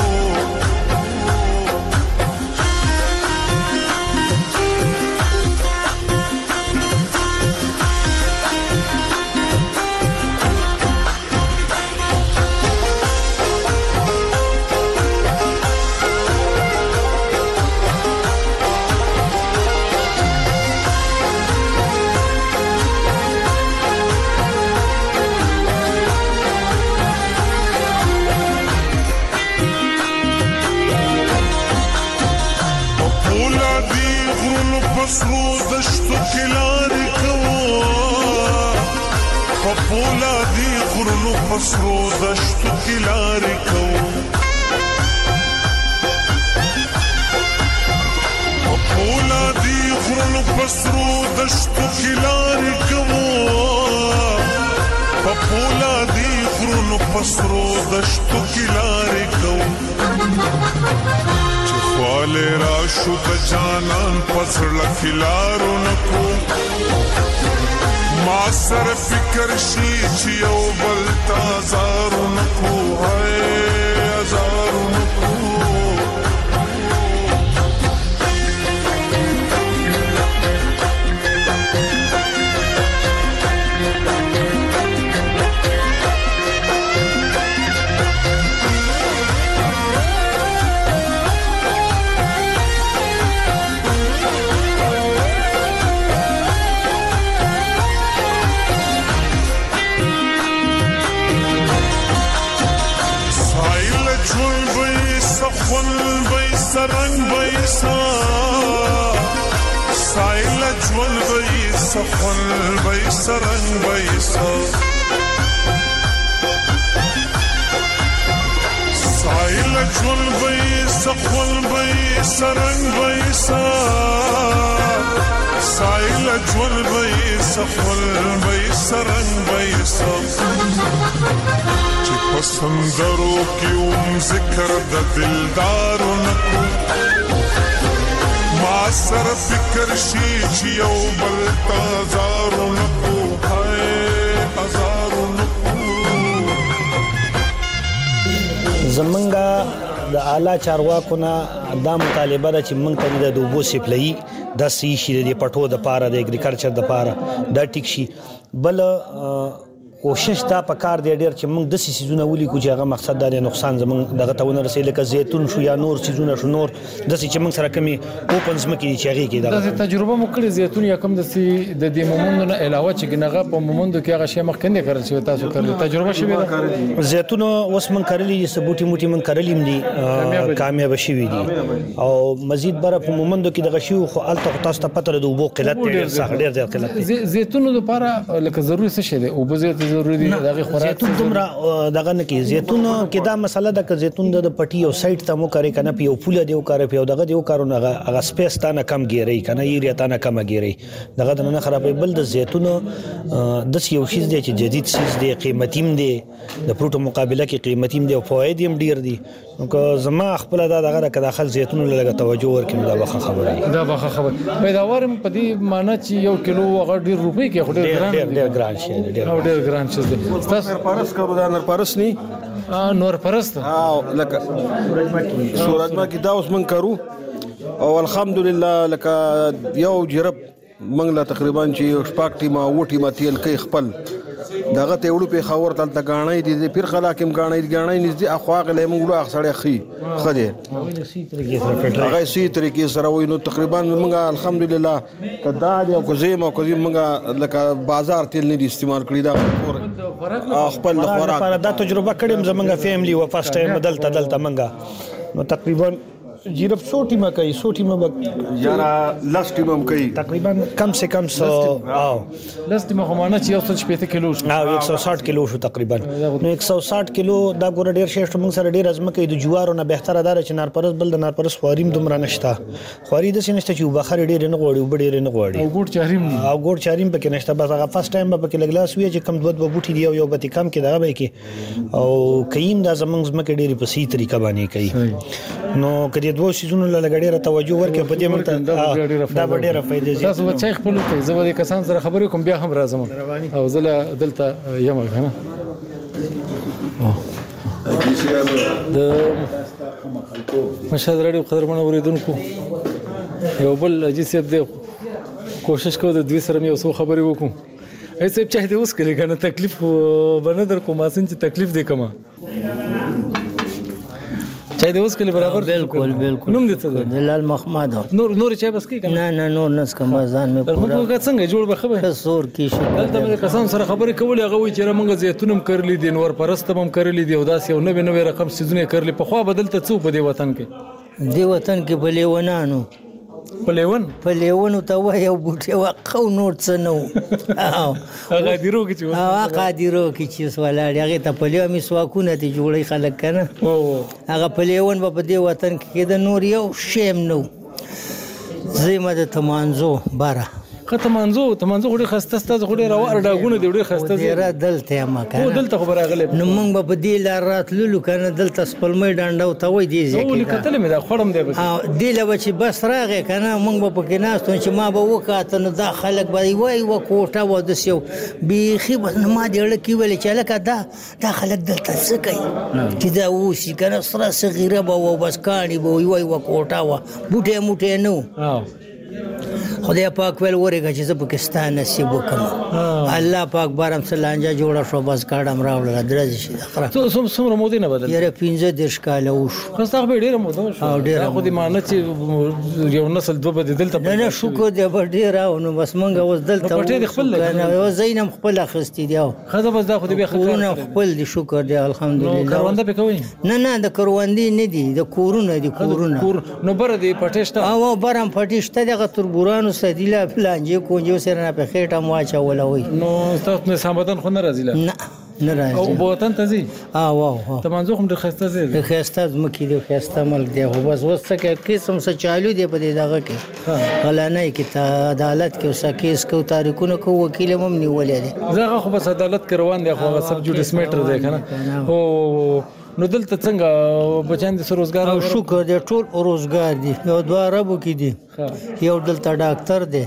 پسرو دشتو کلاری کوو پپولا دی غرونو پسرو دشتو کلاری کوو پپولا دی غرونو پسرو دشتو کلاری کوو پپولا دی غرونو پسرو دشتو کلاری کوو واله را شو د جانان پسړه خلارو نکو ما سر فکر شي چې یو بل تازارو نکو هاي ازارو نکو سرنګ وایسا سایل جوړ وای سفل وای سرنګ وایسا سایل جوړ وای سفل وای سرنګ وایسا سایل جوړ وای سفل وای سرنګ وایسا پسندرو کیوم ذکر د دلدارو نکو ما سر فکر شي چې یو بل تازارو نکو هاي ازارو نکو زمونږه د اعلی چارواکو نه دا مطالبه ده چې موږ ته د دوبو سپلای د سی شي د پټو د پاره د اګریکلچر د پاره دا ټیک شي بل کوشش دا پکار دی ډیر چې موږ د سيزونه ولي کو چې هغه مقصد دا نقصان زموږ دغه تاونه رسېل لکه زيتون شو یا نور سيزونه شو نور د سې چې موږ سره کمی اوپنز مکه چې هغه کې دا تجربه مو کړې زيتون یا کم د سي د دې مومند نه علاوه چې ګنغه په مومند کې هغه شی مخکنه کړل شو تاسو کړل تجربه شوه دا زيتون اوس موږ کړلې سبوټي موټي موږ کړلې دي کامیاب شوي دي او مزید بر په مومند کې دغه شی خو الته تاسو ته پته د وبو قلت ډیر ډیر زیات قلت زيتون لپاره لکه ضروري څه شی دی او به زیات ضروري دي دغه خوراک زيتون دومره دغه نه کې زيتون کې دا مسله ده چې زيتون د پټي او سایت ته مو کوي کنه په یو پوله دیو کار په دغه دیو کارونه هغه سپیس تا نه کم ګيري کنه یې تا نه کم ګيري دغه نه خرابې بل د زيتون د یو شیز دی چې جدید شیز دی قیمتیم دی د پروتو مقابله کې قیمتیم دی او فواید هم ډیر دي نو زما خپل دا دغه داخل زيتون لږه توجه ورکړم دا واخه خبره دا واخه خبره پیداوار په دې معنی چې یو کیلو هغه ډیر روپۍ کې خو ډیر ګران ډیر ګران شي ډیر ګران شي تاسو پرس کړو دا نر پرس ني نور پرست ها لکه سورج ما کې دا اوس من کړو او الحمدلله لکه یو جرب منګلا تقریبا چې شپږ ټیما وټی ما تیل کې خپل دغه ته وړو په خاور تل ته غاڼې دي پیر خلاکم غاڼې غاڼې نږدې اخواغ له موږ له اخسړې خي خدي هغه سي طریقې سره وینو تقریبا موږ الحمدلله کدا دی او کوزیم او کوزیم موږ لکه بازار تل نه استعمال کړی دا خپل خوراک دا تجربه کړم زمونږ فیملی و فرست ټایم دلته دلته موږ نو تقریبا جیرف څو ټیمه کوي څو ټیمه به یاره لس ټیمه هم کوي تقریبا کم سے کم سو او لس ټیمه خو مانه چې یو څه شپېته کیلو شو او یک سو شاټ کیلو شو تقریبا نو یک سو شاټ کیلو دا ګوره ډیر شې موږ سره ډیر ازمکه د جوارو نه بهتره دار چې نارپرس بل د نارپرس خواریم دومره نشته خواري د سینشته چې بخار ډیر نه غوړي وبډیر نه غوړي او ګوډ چاریم او ګوډ چاریم پکې نشته بس هغه فرست ټایم به پکې لګلاس وی چې کم دوه دوه بوټي دی او یو به کم کې دا به کې او کین دا زمنګ زمکه ډیره په سي طریقه باندې کوي نو کدی دوه سيزونو لګړې را توجه ورکې په دې مرته دا ډیره فائدې دي تاسو بچای خپل کوي زه به کسان سره خبرې کوم بیا هم راځم او زله دلته یم کنه د مشهد رادیو قدرمن اوریدونکو یو بل اجي سیب دی کوشش کوو د دوی سره یو څو خبرې وکړو ایسه چا دې اوس کلی کنه تکلیف باندې در کوم اسن چې تکلیف دی کما چا دې اوس کلی برابر بالکل بالکل نوم دې څه دلال محمد نور نور چا بس کی نه نه نور نس کوم ځان مې پورا موږ څنګه جوړ به خبره سور کی شو دلته مې کسان سره خبرې کولې هغه وی چې موږ زیتونم کرلې دي نور پرستم کرلې دي او داس یو نوې نوې رقم سيزونه کرلې په خو بدلته څو په دې وطن کې دی وطن کې بلې ونانو پلیون پلیون ته وای او بوټي وقو نور څه نو هغه دیرو کې چې هغه دیرو کې چې ولاړ هغه ته پلیو می سواکونه ته جوړي خلک کنه هغه پلیون په دې وطن کې د نور یو شیم نو زما د تمانزو بارا خته منځو ته منځو غوډي خسته ستاسو غوډي راو ډاګونه دی وړي خسته دی را دلته ما کنه او دلته خبره غلې نو موږ په دې لار راتللو کنه دلته سپلمې ډانډو ته وای دی ځکه او کتل مې دا خړم دی ها دی له چې بس راغې کنه موږ په کې ناستو چې ما به وکاته نو دا خلک به وای و کوټه و د سیو بيخي بس ما دې لکه ویل چې لکه دا دا خلک دلته څه کوي چې دا وسی کنه سره صغیره به و بس کانی به وای و کوټه و بوټه موټه نو خدای پاک ویل ورګه چې زه پاکستان نصیب وکم الله پاک بارم سلانجا جوړه شو بس کاډم راوړل درځي شي اخره ته سم سم مودې نه بدل یاره پنځه دیش کال اوش خاصه به ډیره موده شو او ډیره خو دې معنی چې یو نسل دوه بدل دلته نه نه شکر دې به ډیره نو بس مونږ اوس دلته پټې خپل نه زینم خپل اخستې دی خاصه بس دا خو دې به کورونه خپل دي شکر دې الحمدلله کارونده به کوي نه نه د کاروندې نه دي د کورونه دي کورونه نو بر دې پټېشته او برم پټېشته دغه تربورانو سديله پلانجه کوجو سره نه په خېټه مو اچول وي نو تاسو نه سمدن خو نه راځي نه نه راځي او بوتن ته زی او او ته منځو هم د خسته زی د خسته زمکی دی خسته ملک دی خو بس وسته کې قسم څه چالو دی په دې دغه کې غلانه کې ته عدالت کې وسه کیس کو تاریخونه کو وکیل هم نیولې دي زه خو بس عدالت کې روان دی خو سب جوډیس میټر دی کنه او نو دلته څنګه بچان د روزګار او شکر دې ټول روزګار دي یو دوه عربو کې دي یو دلته ډاکټر دی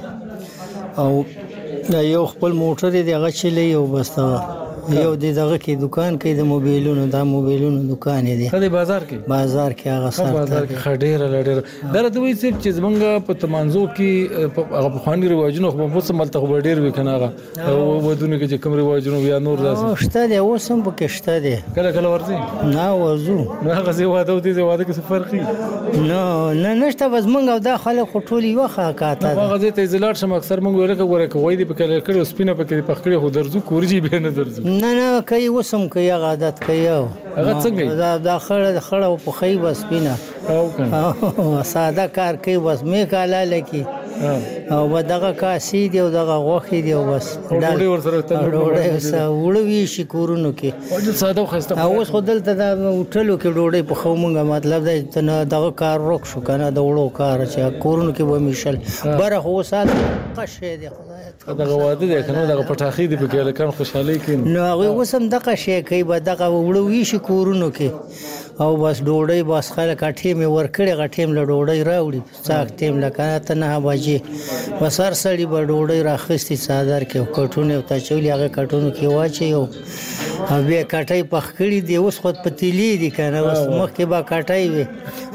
او یو خپل موټر دی هغه چلی یو بس یو د دغه کې دکان کې د موبایلونو د موبایلونو دکان دی خدای بازار کې بازار کې هغه سره بازار کې خډیر لډیر در دوی چې زمونږ په تمانزو کې هغه په خواني رواجونو خو په سملته خو ډیر وکنه هغه ودونه کې چې کوم رواجونو یا نور داسې شته دی اوسم په کې شته دی کله کله ورځي نه ورځو نه هغه زی واده دي زی واده کې څه فرقي نه نه نشته بس مونږ او دا خلک خټولي وخه کاته هغه زه ته زلات شم اکثر مونږ ورکه ورکه وای دی په کله کړو سپینه په کې پخړې هو درځو کورجی به نه درځو نه نه کوي وسم کوي عادت کوي هغه څنګه دا د خړه خړه په خی بس پینا او کنه ساده کار کوي بس مې کاله لکی او بدغه کاسي دی او دغه غوخي دی بس ډوډۍ ورسره ته ډوډۍ وسه وړوي شي کورونو کې او ساده خسته اوس خدل ته دا وټلو کې ډوډۍ په خو مونږه مطلب دا ته دغه کار روک شو کنه د وړو کار چې کورونو کې و میشل بره خو سات قشه دی خدای دغه واده دی کنه دغه پټاخي دی په کې لکه خوشحالي کې نو هغه وسم دغه شی کوي به دغه وړوي شي کورونو کې او بس ډوډۍ بس خلک اټې مې ورکړې غټېم له ډوډۍ راوړي څاک ټیم لکه ته نه بجې بس هر سړي به ډوډۍ راخستې څادر کې کټونه ته چولې هغه کټونو کې واچي او بیا کټای پخ کړي دی اوس خود پتیلی دی کنه اوس مخکې با کټای وي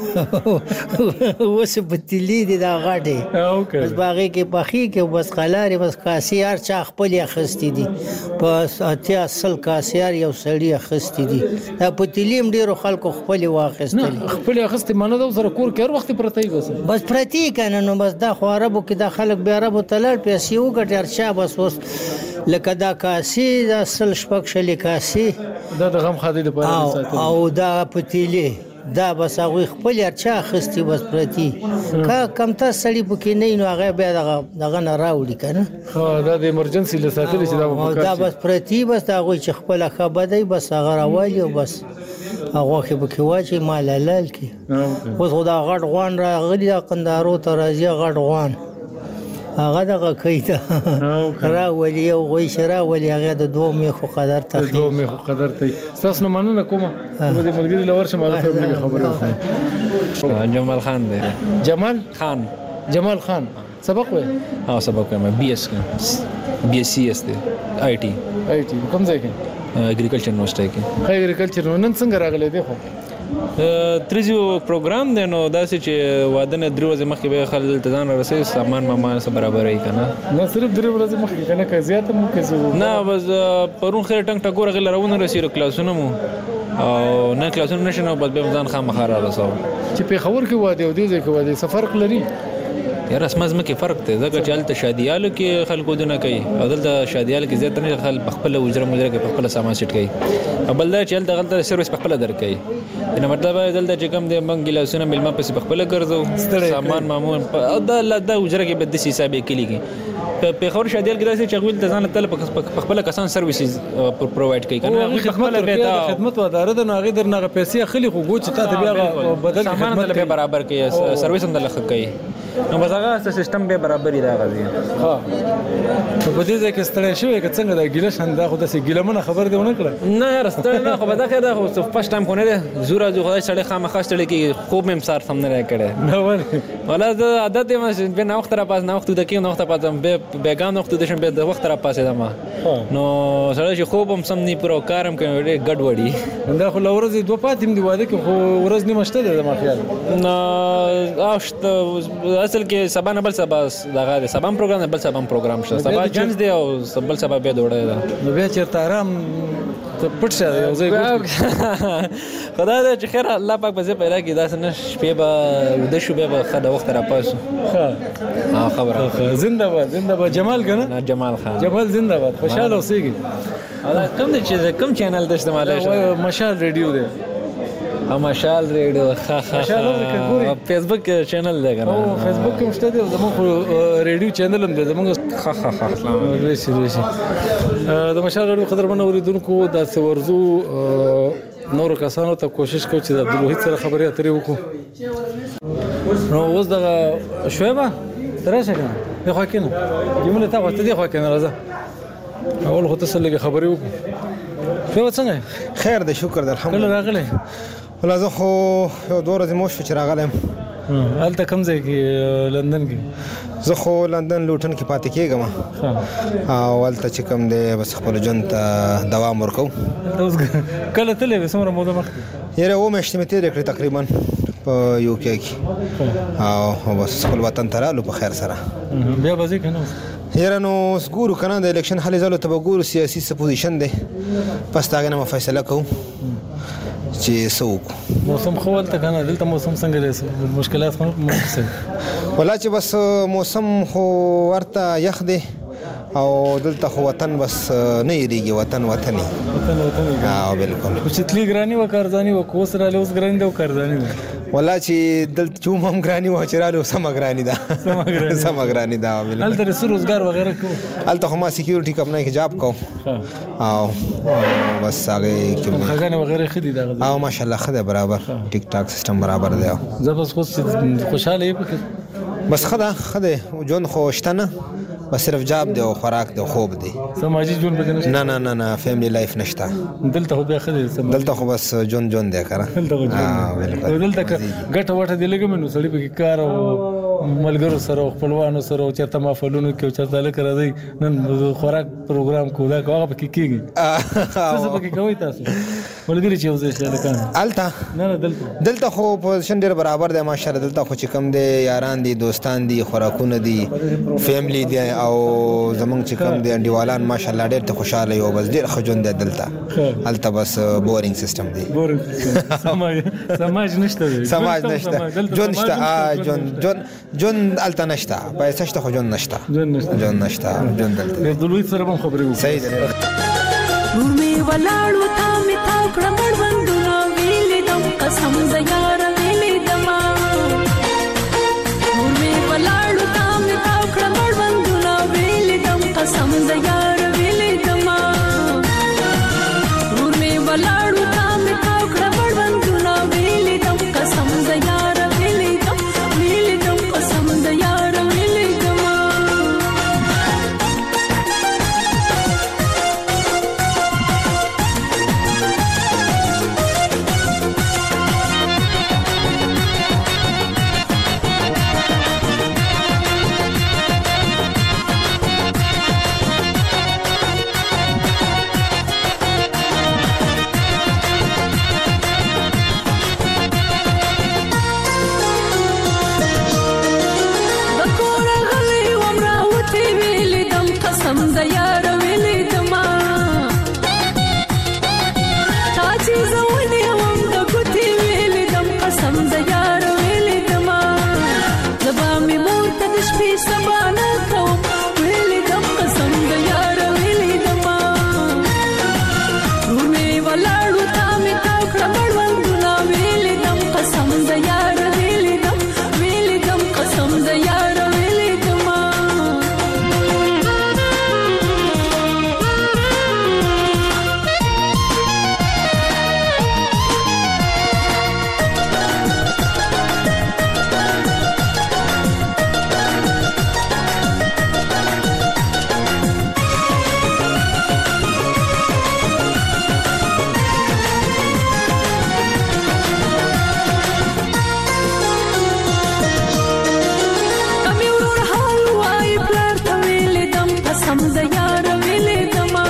اوس پتیلی دی دا غاټه بس باغې کې پخې کې بس خلارې بس کاسيار چا خپل اخستې دي بس اتیا اصل کاسيار یو سړی اخستې دي دا پتیلیم ډیرو خلکو خپل واخستل خپل اخستې منه دا سره کور کې هر وخت پرته وي بس بس پرتی کنه نو بس دا خو عربو کې دا خلک به عربو تلل پیسې وګټي ارچا بس اوس لکه دا کاسي دا اصل شپک شلې کاسي دا د غم خادي لپاره او دا پتیلی دا بس هغه خپل ارچا خستی بس پرتی کا کم ته سړی پکې نه نو هغه بیا دغه دغه نه راوړي کنه ها دا د ایمرجنسي لساتل چې دا دا بس پرتی بس دا هغه چې خپل خبردای بس هغه راوړي او بس هغه کې پکې واچي مال لال کې اوس خدا غټ غوان راغلی قندارو ته راځي غټ غوان هغه دغه کیته را ولي او غوي شرا ولي هغه د دوه میخو قدر ته دوه میخو قدر ته تاسو نه مننه کومه د ملګری لور شم هغه خبره جمال خان دی جمال خان جمال خان سبق وې ها سبق وې بي اس بي اس سي اس دی آی ټي آی ټي کوم ځای کې اګریکلچر یونیورسيټي کې خیر اګریکلچر نن څنګه راغلی دی خو تریزیو پروګرام دی نو داسې چې واده نه درې ورځې مخکې به خلک دلته ځان رارسوي سامان مامان سره برابروي که نه نه صرف درې ورځې مخکې که نه که زیاته مو که نه بس پرون خیر ټنګ ټکور هغې له راونه رسېږي کلاسونه مو او نه کلاسونه نشي نو بس بیا مو ځان خامخا رارسوم چې پېښور کې واده او دې ځای کې واده څه فرق لري یاره اسمه ځمکې فرق دی ځکه چې هلته شادیالو کې خلک ودونه کوي او دلته شادیالو کې زیاته نه خلک په خپله اجره مجره کې په خپله سامان سیټ کوي او بل دا چې هلته هلته سروس په خپله درکوي نو مطلب دلته چې کوم دی موږ ګیلاسونه میلمه پسې په خپله ګرځو سامان مامون او دا دا اجره کې به داسې حساب یې کلي کې په پېښور شادیال کې داسې چې هغوی دلته ځان تل په خپله کسان سروسز پرووایډ کوي که نه هغوی په خپله بیا خدمت وداره ده نو هغې در نه هغه پیسې اخلي خو ګو چې تا ته بیا بدل سامان دله بیا برابر کوي سروس هم دله ښه کوي نو بس هغه سیستم بیا برابر دی هغه ځای ها په دې ځای کې ستړی شوی که څنګه دا ګیله شان دا خو داسې ګیلمنه خبر دی ونه کړه نه یاره ستړی نه خو به دا خیر ده خو فرسټ ټایم خو نه دی زور راځي خدای سړی خامخا ستړی کېږي خوب مې هم سهار سم نه دی کړی نه ولې والا زه عادت یم چې بیا ناوخته راپاڅم ناوخته ویده کېږم ناوخته پاڅم بیا بېګا ناوخته ویده شم بیا د وخته راپاڅېدم نو سړی چې خوب هم سم نه پوره او کار هم کوي ډېر ګډوډي دا خو له ورځې دوه پاتې هم دي واده کې خو ورځ نیمه شته دی زما خیال نه اصل کې سبا نه بل سبا دغه دی سبا هم پروګرام دی بل سبا هم پروګرام شته سبا جنس دی او بل سبا بیا دوړی ده نو بیا چېرته آرام ته پټ شه یو ځای خدای دی چې خیر الله پاک به زه پیدا کړي داسې نه شپې به ویده شو بیا به ښه د وخته راپاسو ښه خبره زنده باد زنده باد جمال که نه جمال خان جمال زنده باد خوشحاله اوسېږي کوم دی چې کوم چینل دی استعمالی شو مشال ریډیو دی او مشال ریډیو ښه ښه فیسبوک چینل دی که نه او فیسبوک کې هم شته دی او زموږ خو ریډیو چینل هم دی زموږ ښه ښه ښه راشي راشي د مشال ریډیو قدرمنو اورېدونکو داسې ورځو نورو کسانو ته کوشش کوو چې د عبدالوحید سره خبرې اترې وکړو نو اوس دغه شعیبه ته راشه که نه دې خوا کښېنه جمله تا خوا ته دې خوا کښېنه راځه اول خو ته څه لږې خبرې وکړو شعیبه څنګه خیر دی شکر دی الحمدلله کله راغلی ولا زه خو یو دوه ورځې مو شوې چې راغلی یم هلته کوم ځای کې لندن کې زه خو لندن لوټن کې پاتې کېږم او هلته چې کوم دی بس خپل ژوند ته دوام ورکوو کله تللی وې څومره موده مخکې یاره اووه میاشتې مې تېرې کړې تقریبا په یو کې کې او بس خپل وطن ته رالو په خیر سره بیا به ځې که نه یاره نو اوس ګورو که نه د الیکشن هلې ځلو ته به ګورو سیاسي څه پوزیشن دی پس د هغې نه به فیصله کوو چې څه وکړو موسم خو هلته که نه دلته موسم څنګه دی مشکلات خو ولا چې بس موسم خو ورته یخ دی او دلته خو وطن بس نه یریږي وطن وطني وطن وطني او بالکل خو چې تلي ګراني وه کارځاني وه که اوس راغلې اوس ګراني ده او کارځاني ده ولا چې دلته چې هم ګراني وه چې راغلې سمه ګراني ده سمه ګراني ده هلته د څه روزګار وغیره کوو هلته خو ما سکیورټي کمپنۍ کې جاب کوم او بس هغې کې خګانې وغیره ښه دي دغه او ماشاءالله ښه دی برابر ټیک ټاک سیستم برابر دی زه بس خو خوشحاله یې پکې بس ښه ده ښه دی ژوند خو شته نه بس صرف جاب دی او خوراک دی او خوب دی سماجي ژوند پکې نشته نه نه نه نه فیملی لایف نشته دلته خو بیا ښه دی دلته خو بس ژوند ژوند دی که نه دلته خو ژوند دلته که ګټه وټه دې لږه نو سړي پکې کار او ملګرو سره او خپلوانو سره او چېرته محفلونو کې او چېرته هلکه راځئ نن خوراک پروګرام کوو دا که هغه پکې کېږي څه څه پکې کوئ تاسو ملګري چې یو ځای شي هلکان هلته نه نه دلته دلته خو پوزیشن ډېر برابر دی ماشاءالله دلته خو چې کوم دی یاران دي دوستان دي خوراکونه دي فیملی دی او زمونږ چې کوم دی انډیوالان ماشاءالله ډېر ته خوشحاله یو بس ډېر ښه ژوند دی دلته هلته بس بورینګ سیستم دی بورینګ سیستم سماج نشته دی سماج نشته ژوند شته ژوند ژوند ژوند هلته نشته پیسه شته خو ژوند نشته ژوند نشته ژوند دلته عبدالوحید سره به هم خبرې وکړو صحیح دی نور مې ولاړو تا مې تاو کړه مړوندونه ویلې دم قسم د یار ویلې دما نور می ولاړو تام تاو کړه مړوندونه ویلې دم قسم د یار ویلې دما نور می ولاړو تام تاو کړه مړوندونه ویلې دم قسم د یار ویلې دم ویلې دم قسم د یار ویلې دما قسم د یار ویلې دما تا چې زونې وم د ګوتې ویلې دم قسم د یار ویلې دما زبا مې مور ته د شپې سبا نه کوم ویلې دم قسم د یار ویلې دما ورور مې ولاړو تا مې تاو کړه مړوندونه ویلې دم قسم د یار ویلې دم ویلې دم قسم د یار ویلې دما قسم د یار ویلې دما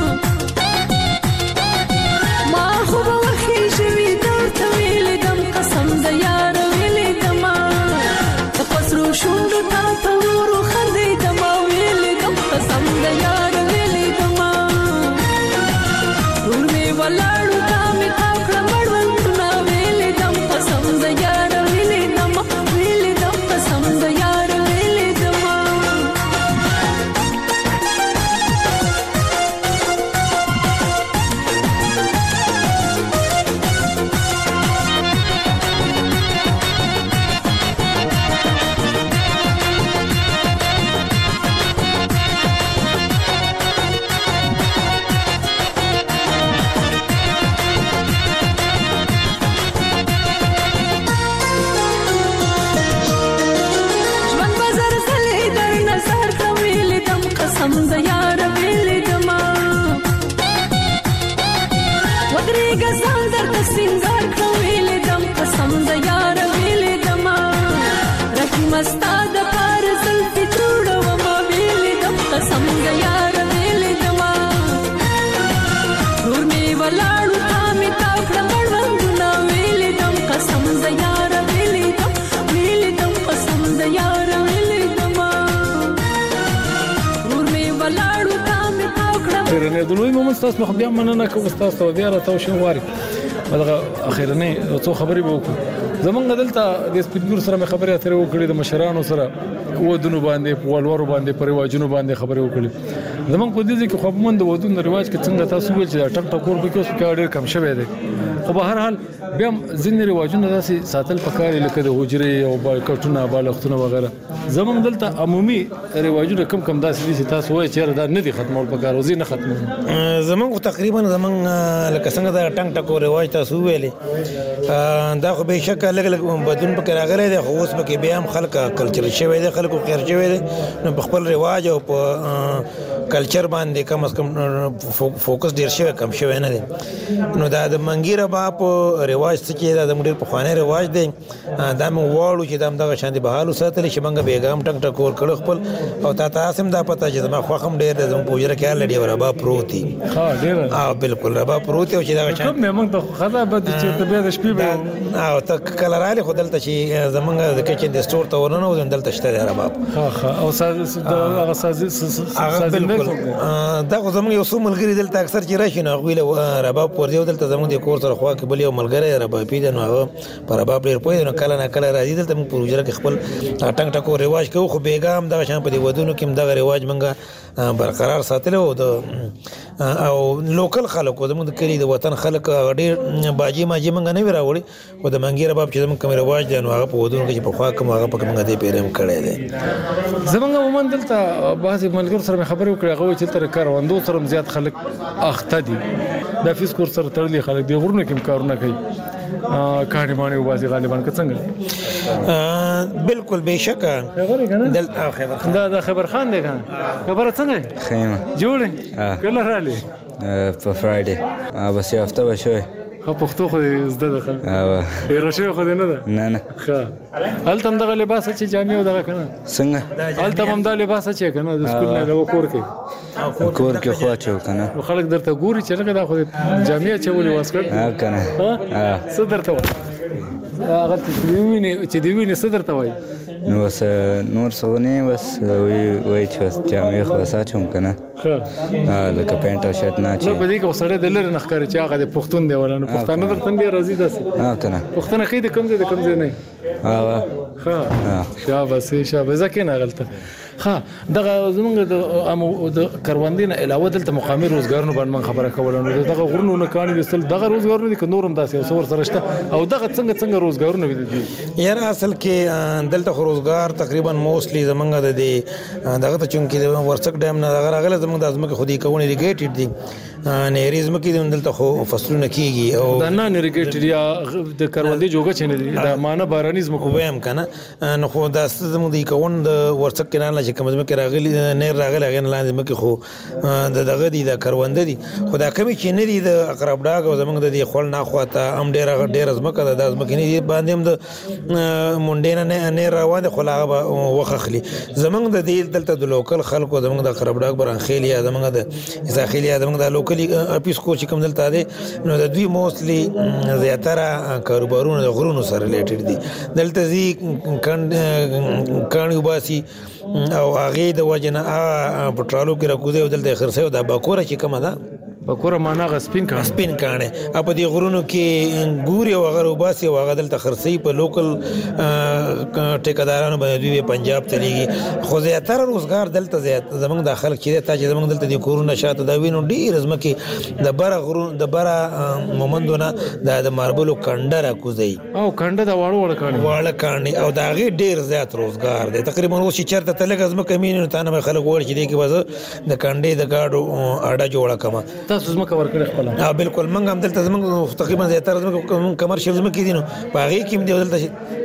ما خو به وخی شوي درته ویلې دم قسم د یار ویلې دما د پسرو شونډو تا په ورو خندې دما ویلې دم قسم د یار ویلې دما ورور مې ولاړو تا مې تاو کړه مړوندونه ویلې دم قسم د یار ویلې دما ویلې دم قسم د یار ویلې دما قسم د یار ویلې دما ودرېږه ځان درته سینګار کړم ویلې دم قسم د یار ویلې دما رحیمه ستا دپاره زلفې جوړومه ویلې دم قسم د یار ویلې دما ورور مې ولاړو تا مې تاو کړه مړوندونه ویلې دم قسم د یار ویلې دم ویلې دم قسم د یار ویلې دما ولاړو تا مې تاو کړه اخیرنې د لوی مومن تاسو خو بیا مننه کوم تاسو بیا راته شو واري دغه اخیرنې څو خبرې به وکړو زمونږ دلته د سپیډ سره مې خبرې اترې وکړې د مشرانو سره ودونو باندې په ولورو باندې په رواجونو باندې خبرې وکړې زمونږ په دې کې خو موږ د ودونو رواج کې څنګه تاسو ویل چې ټک ټکور به کې اوس کې ډېر کم شوی دی خو به هر حال بیا ځینې رواجونه داسې ساتل پکاري لکه د حجرې او بالکټونه بالښتونه وغیره زمونږ دلته عمومي رواجونه کم کم داسې دي چې تاسو وایي چې دا نه دي ختمول پکار او ځینې ختمول زمونږ تقریبا زمونږ لکه څنګه دا ټنګ ټکو رواج تاسو ویلې دا خو به شک لګ لګ بدون پکې راغلی دی خو اوس پکې بیا هم خلک کلچر شوی دی خلکو خیر شوی دی نو په خپل رواج او په کلچر باندې کم از کم فوکس ډیر شوی کم شوی نه دی نو دا د منګیره با په رواج څه کې دا د ډیر په خوانه رواج دی دا مو واړو چې دم دغه شان دي بهالو ساتل شي منګه بیګام ټک ټکور کړ خپل او تا تاسو هم دا پته چې ما خوخم ډیر د زم پوجره کې لړ دی وربا پروتي ها ډیر ها بالکل ربا پروتي او چې دا شان کوم موږ ته خدا بد چې ته بیا د شپې به او ته کله رالی خو دلته چې زمونږ د کچن د سٹور ته ورننه او دلته شته دی ربا ها ها او ساز هغه ساز ساز دا خو زمونږ یو څو ملګری دلته اکثر چې راشي نو غویله ربا پور دی دلته زمونږ د کور سره خو خوا کې بل یو ملګری ربابي دی نو هغه پر رباب ډېر پوهېږي نو کله نه کله راځي دلته موږ په حجره کې خپل ټنګ ټکو رواج کوو خو بېګا هم دغه شان په دې ودونو کې هم دغه رواج موږ برقرار ساتلی و د او لوکل خلک و زموږ د کلي د وطن خلک هغه ډېر باجي ماجي موږ نه وي راوړي خو د منګي رباب چې زموږ کوم رواج دی نو هغه په ودونو کې چې پخوا کوم هغه پکې موږ دې پیرې هم کړی دی زمونږ عموما دلته بعضې ملګرو سره مې خبرې وکړې هغه وایي چې دلته کروندو سره هم زیات خلک اخته دي د فیس کور سره تړلي خلک دي غرونو کې هم کارونه کوي کاڼي ماڼي وباسي غالبا که څنګه بالکل بېشکه دلته خیبر دا د خیبر خان دی که خبره څنګه خیمه جوړې کله رالې په فرایډې بس یو هفته به شوی ښه پښتو خو دې زده ده ښه هېره شوې خو دې نه ده نه نه ښه هلته هم دغه لباس اچي جامې او دغه که نه څنګه هلته هم همدا لباس اچي که نه د سکول نه علاوه کور کې کور کې خو اچو که نه نو خلک درته ګوري چې لکه دا خو جامې اچولې واسکټ ها که نه څه درته وایي هغه چې دې ووینې چې دې ووینې څه درته وایي نو بس نور څه ونه بس وایي چې بس جامې خو بس اچوم که نه لکه پینټ او شرټ نه اچوي نو په دې کې خو سړی د لرې نه ښکاري چې هغه د پښتون دی ولا نو پښتانه درته هم بیا راځي داسې ها که نه پوښتنه کوي د کوم ځای د کوم ځای نه هغه ښه شاباس شاباس ځکه نه غلطه ها دغه زمونږ د د کروندې نه علاوه دلته مقامي روزګارونو باندې من خبره کوله نو دغه غرونو نه کاڼي ویستل دغه روزګارونه دي که نور هم داسې یو څه ورسره شته او دغه څنګه څنګه روزګارونه دي یاره اصل کې دلته خو روزګار تقریبا موسټلی زمونږ د دې دغه ته چونکې د ورسک ډیم نه دغه راغلی زمونږ د ځمکې خو دې کوون اریګیټډ دي نهري ځمکې دي دلته خو فصلونه کېږي او دا نان اریګیټډ یا د کروندې جوګه چې نه دي دا مانه باراني ځمکو وایم که نه نو خو دا زموږ د کوون د ورسک کنال چې کوم ځمکې راغلي نهر راغلی هغې نه لاندې ځمکې خو د دغه دي د کرونده دي خو دا کومې چې نه دي د اقرب ډاګ او زموږ د دې خوړ ناخوا ته هم ډېره ډېره ځمکه ده دا ځمکې نه دي باندې هم د منډې نه نهر روان دی خو لا هغه به وخت اخلي زموږ د دې دلته د لوکل خلکو زموږ د اقرب ډاګ برانخیل یا زموږ د عیساخیل یا زموږ د لوکلي اپیس کو چې کوم دلته دی نو د دوی موسټلی زیاتره کاروبارونه د غرونو سره ریلیټډ دي دلته ځي کاڼي وباسي او هغې د وجې نه هغه په ټرالو کې راکوځي او دلته یې خرڅوي او دا باکوره چې کومه ده باکوره معنا هغه سپین کاڼي سپین کاڼي او په دې غرونو کې ګوري او هغه وباسي او هغه دلته خرڅوي په لوکل ټیکهدارانو باندې دوی پنجاب ته لیږي خو زیاتره روزګار دلته زیات زموږ د خلک چې دی تا چې زموږ دلته د کورونه شاته دا وینو ډېرې ځمکې د بره غرونو د بره مومندو نه دا د ماربلو کنډه راکوځوي او کنډه د واړه واړه کاڼي واړه کاڼي او د هغې ډېر زیات روزګار دی تقریبا اوس چې چېرته ته لږه ځمکه مینې نو تا نه به خلک وویل چې دې کې به زه د کنډې د ګاډو اډه جوړه کړم تاسو ځمکه ورکړې خپله ها بالکل موږ هم دلته زموږ تقریبا زیاتره ځمکه کمرشل ځمکې دي نو په هغې کې هم دی دلته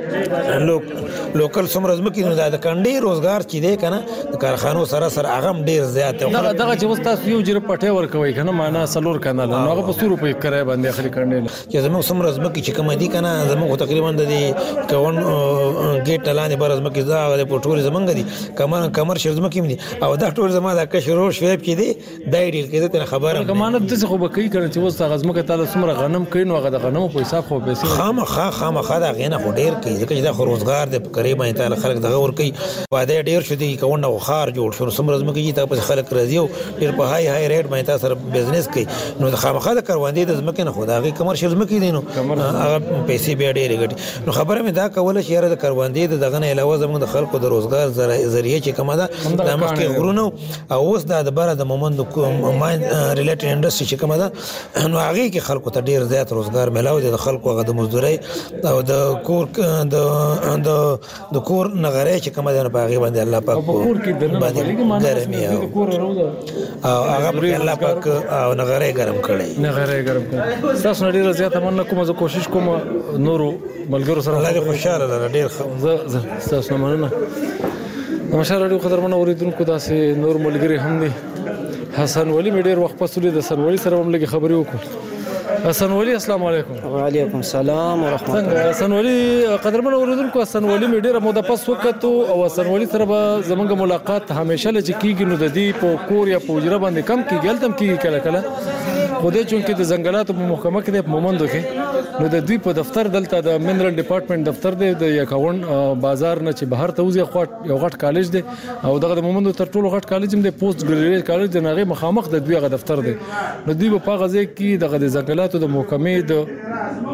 لوکل څومره ځمکې نو دا د کنډې روزګار چې دی که نه د کارخانو سره سره هغه هم ډېر زیات دی دغه چې اوس تاسو یو جره پټۍ ورکوئ که نه معنا څلور کاناله نو هغه په څو روپیو کرایه باندې اخلي کنډې نه چې زموږ څومره ځمکې چې کومه دي که نه زموږ خو تقریبا د دې کوون ګیټ نه لاندې بره ځمکې دا هغه په ټولې زموږ دي کمرشل ځمکې هم دي او دا ټول زما دا کشر روډ شویب چې دی دا یې ډېر کېده ته خبره که مانه داسې خو به کوي که نه چې اوس هغه ځمکه تاله څومره غنم کوي نو هغه د غنمو په حساب خو پیسې خامخا خامخا د هغې نه خو ډېر کوي ځکه چې دا خو روزګار دی په کرې باندې تاله خلک دغه ورکوي واده ډېر شو دی کوونه خو ښار جوړ شو نو څومره ځمکې چې تا پسې خلک راځي او ډېر په های های ریټ باندې تا سره بزنس کوي نو د خامخا د کروندې د ځمکې نه خو د هغې کمرشل ځمکې دي نو هغه پیسې بیا ډېرې ګټي نو خبره مې دا کوله چې یاره د کروندې د دغه نه علاوه زموږ د خلکو د روزګار ذریعه چې کومه ده دا مخکې غرونه او اوس دا د بره د مومند ماین ریلیټډ انډسټري چې کومه ده نو هغې کې خلکو ته ډېر زیات روزګار میلاو دی د خلکو هغه د مزدورۍ او د کور د د کور نغری چې کومه ده نو په هغې باندې الله پاک باندې ګرمي او هغه پکې الله پاک او نغری ګرم کړی نغری ګرم کړی ستاسو نه ډېره زیاته مننه کومه زه کوشش کوم نورو ملګرو سره الله دې خوشحاله لره ډېر زه ستاسو نه مننه د مشال راډیو قدرمنو اورېدونکو داسې نور ملګري هم دي حسن ولي مې ډېر وخت پس ولید د حسن ولي سره هم لږې خبرې وکړو حسن ولي السلام علیکم وعلیکم السلام ورحمت الله حسن ولي قدرمنو اورېدونکو حسن ولي مې ډېره موده پس وکتو او حسن ولي سره به زموږ ملاقات همیشه له چې کېږي نو د دې په کور یا په حجره باندې کم کېږي هلته هم کېږي کله کله خو دی چونکې د ځنګلاتو په محکمه کې دی په مومندو کې نو د دوی په دفتر دلته د منرل ډپارټمنټ دفتر دی د یکاون بازار نه چې بهر ته وځي خوا یو غټ کالج دی او دغه د مومندو تر ټولو غټ کالج هم دی پوسټ ګریجویټ کالج د هغې مخامخ د دوی هغه دفتر دی نو دوی به په هغه ځای کې دغه د ځنګلاتو د محکمې د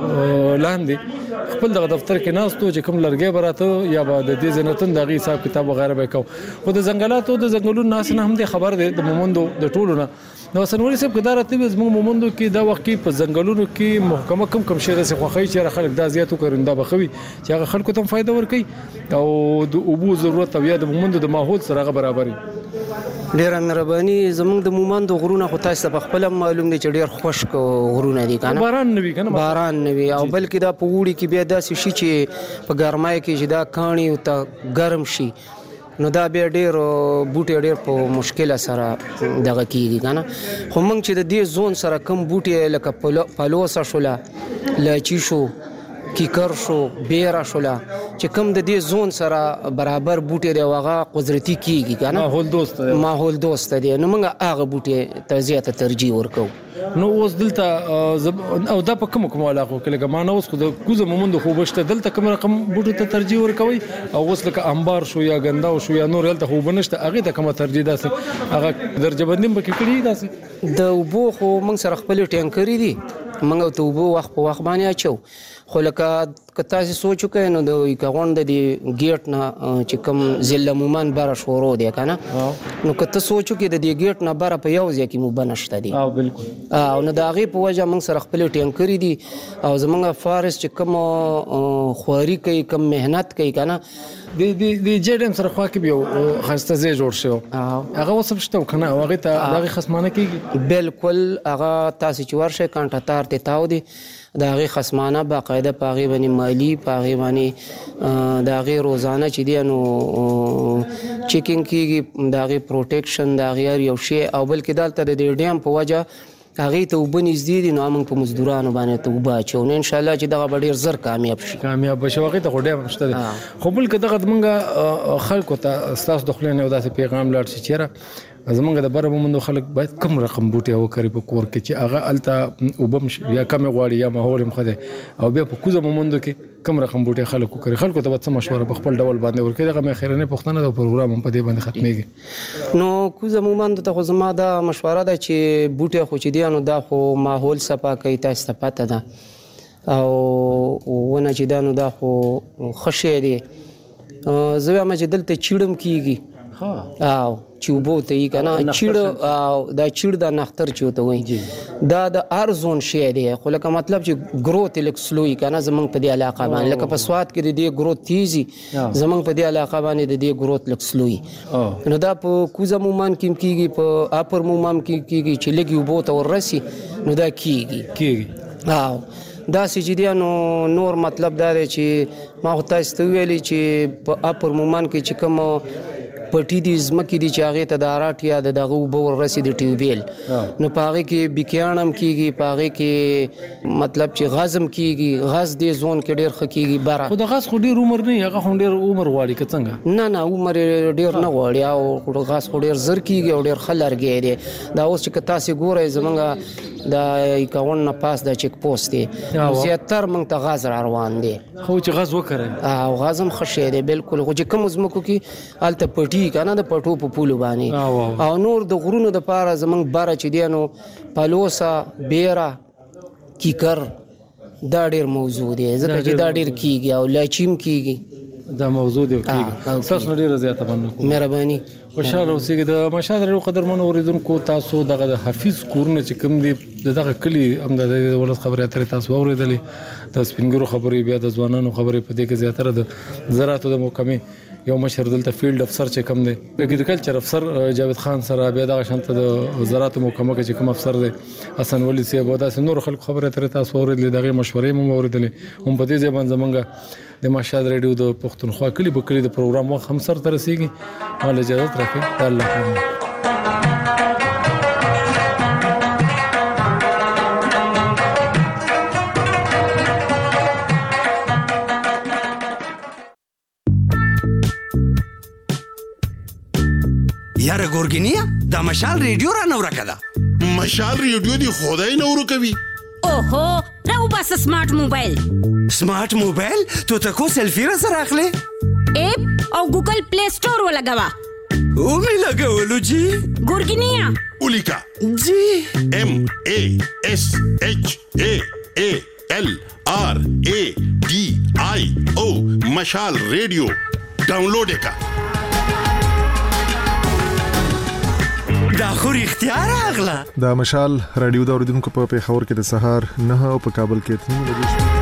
لاندې خپل دغه دفتر کې ناستو چې کوم لرګي براته یا به د دې زنتون دغه حساب کتاب وغیرہ به کو خو د ځنګلاتو د ځنګلونو ناس نه هم د خبر دی د مومندو د ټولو نه نو سنوري صاحب کدارته به زموږ مومندو کې دا وخت کې په ځنګلونو کې محکمه کم کم شي رسې خوخی چې خلک دا زیاتو کړنده بخوي چې هغه خلکو ته فائدہ ورکړي او د اوبو ضرورت او یا د مومندو د ماحول سره برابري ډیر مهرباني زمونږ د مومندو غرونه خو تاسو په خپل معلوم دي چې ډیر خشک غرونه دي کنه باران نوي کنه باران نوي او بلکې دا په وړي کې بیا داسې شي چې په ګرمای کې چې دا کانی او ته ګرم شي نو دا بیا ډیر بوټي ډیر په مشکله سره دغه کیږي کنه خو موږ چې د دې زون سره کم بوټي لکه پالوسا شولا لاچی شو کیکر شو بیره شولا چې کم د دې زون سره برابر بوټي دی واغه قدرتي کیږي کنه ماحول دوست دی ماحول دوست دی نو موږ هغه بوټي ته زیاته ترجیح ورکو نو اوس دلته او دا په کوم کوم علاقو کې لکه ما نو اوس خو د کوزه مومند خو بشته دلته کوم رقم بوټو ته ترجیح ورکوي او اوس لکه انبار شو یا ګندا شو یا نور دلته خو بنشته هغه ته کوم ترجیح داسې هغه درجه بندیم به کړی داسې د وبو خو موږ سره خپل ټینکرې دي موږ ته وبو وخت په وخت باندې اچو خو لکه کتا سي سوچو کې نو د کاغون د ګیټ نه چې کوم ضلع مومن بار شورو دی کنه نو کته سوچو کې د دې ګیټ نه بار په یو ځای کې مو بنشته دي او بالکل او نو دا غي په وجه موږ سره خپل ټینکرې دي او زمونږ فارس چې کوم خواري کوي کوم مهنت کوي کنه د د د جډم سره خوا کې یو خاصه ځای جوړ شو هغه وسب شته کنه هغه ته دغه خصمانه کیږي بالکل هغه تاسو چې ورشه کانټا تار ته تاو دي دا غي خصمانه باقاعده پاغي باندې مالی پاغي باندې دا غي روزانه چې دی نو چیکینګ کیږي دا غي پروټیکشن دا غي یو شی او بلکې دالته د ډیم په وجه هغه ته وبنځ دي نو موږ په مزدورانو باندې ته وباچو نو ان شاء الله چې دا ډیر زر کامیاب شي کامیاب بشي هغه ته ډیر مشته خو بل کده موږ خلکو ته استاد دخلنه او داسې پیغام لاړ شي چیرې زمونږ د بره مومندو خلک باید کم رقم بوټي او کری په کور کې چې هغه الته وبم یا کم غواړي یا ماحول مخده او بیا په کوزه مومندو کې کم رقم بوټي خلکو کوي خلکو ته څه مشوره په خپل ډول باندې ورکړي دغه مې خیرنه پښتنه د پروګرام په دې باندې ختميږي نو کوزه مومندو ته خو زما دا مشوره ده چې بوټي خو چې دی نو دا خو ماحول صفا کوي تاسو ته پته ده او ونه چې دا نو دا خو خشه دی زه ما چې دلته چیړم کیږي او چوبو ته یې کنه چیړ او دا چیړ د نختر چوته وای دا د ارزون شی دی خو لکه مطلب چې گروث الک سلوي کنه زمونږ په دې علاقه باندې لکه په سواد کې د دې گروث تیزي زمونږ په دې علاقه باندې د دې گروث لک سلوي نو دا په کوزه مومن کې کیږي په اپر مومن کې کیږي چې لګي وبو ته ورسي نو دا کیږي کیږي او دا سجديانو نور مطلب دا دی چې ما هو تاسو ته ویلي چې په اپر مومن کې چې کوم پټی دي زمکې دي چې هغه ته د اراټیا د دغه وبور رسید ټیوبیل نو پاره کې بکیانم کیږي پاره کې مطلب چې غزم کیږي غز دي زون کې ډیر خکېږي بار خو د غز خو ډیر عمر نه هغه خو ډیر عمر غواړي که څنګه نه نه عمر ډیر نه غواړي او غز خو ډیر زر کیږي او ډیر خلرګي دي دا اوس چې تاسو ګورئ زمونږ د اکاون نه پاس د چیک پوسټ دی زیاتره موږ ته غز روان دي خو چې غز وکړي او غزم خشه دی بالکل خو چې کوم زمکو کې الته پټي کنه د پټو په پولو باندې او نور د غرونو د پاره زمنګ بار چې دی نو پالوسا بیره کیکر دا ډیر موضوع دی ځکه چې دا ډیر کیږي او لاچیم کیږي دا موضوع دی کیږي تاسو ډیر زیاته باندې مهرباني خوشاله اوسئ د مشاهده قدرمن اوریدونکو تاسو دغه حفیظ کورونه چې کوم دی دغه کلی هم د ولادت خبرې اترې تاسو اوریدلې د سپینګرو خبرې بیا د ځوانانو خبرې په دې کې زیاتره د زراعتو د محکمې یو مشر دلته فیلډ افسر چې کوم دی اګریکلچر افسر جاوید خان سره بیا دغه شانته د زراعتو محکمه کې چې کوم افسر دی حسن ولی سی بودا سه نور خلک خبرې اترې تاسو اوریدلې دغه مشورې مو اوریدلې هم په دې ځای باندې زمونږ د مشاهد ریډیو د پښتونخوا کلی په کلی د پروګرام وخت هم سره ترسيږي مال اجازه راکړئ الله حافظ یاره ګورګینیا دا مشال ریډیو را نو راکړه مشال ریډیو دی خدای نو ورکوي اوهو راو بس سمارټ موبایل سمارټ موبایل تو تکو سیلفی را سره اخلي اپ او ګوګل پلی سٹور ولګوا او می لګولو جی ګورګینیا اولیکا جی ام ا اس اچ ا ا L R A D I O Mashal radio download का دا خو اختیار اغلا دا مشال رادیو دا اوریدونکو په پیښور کې د سهار نه او په کابل کې اته بجې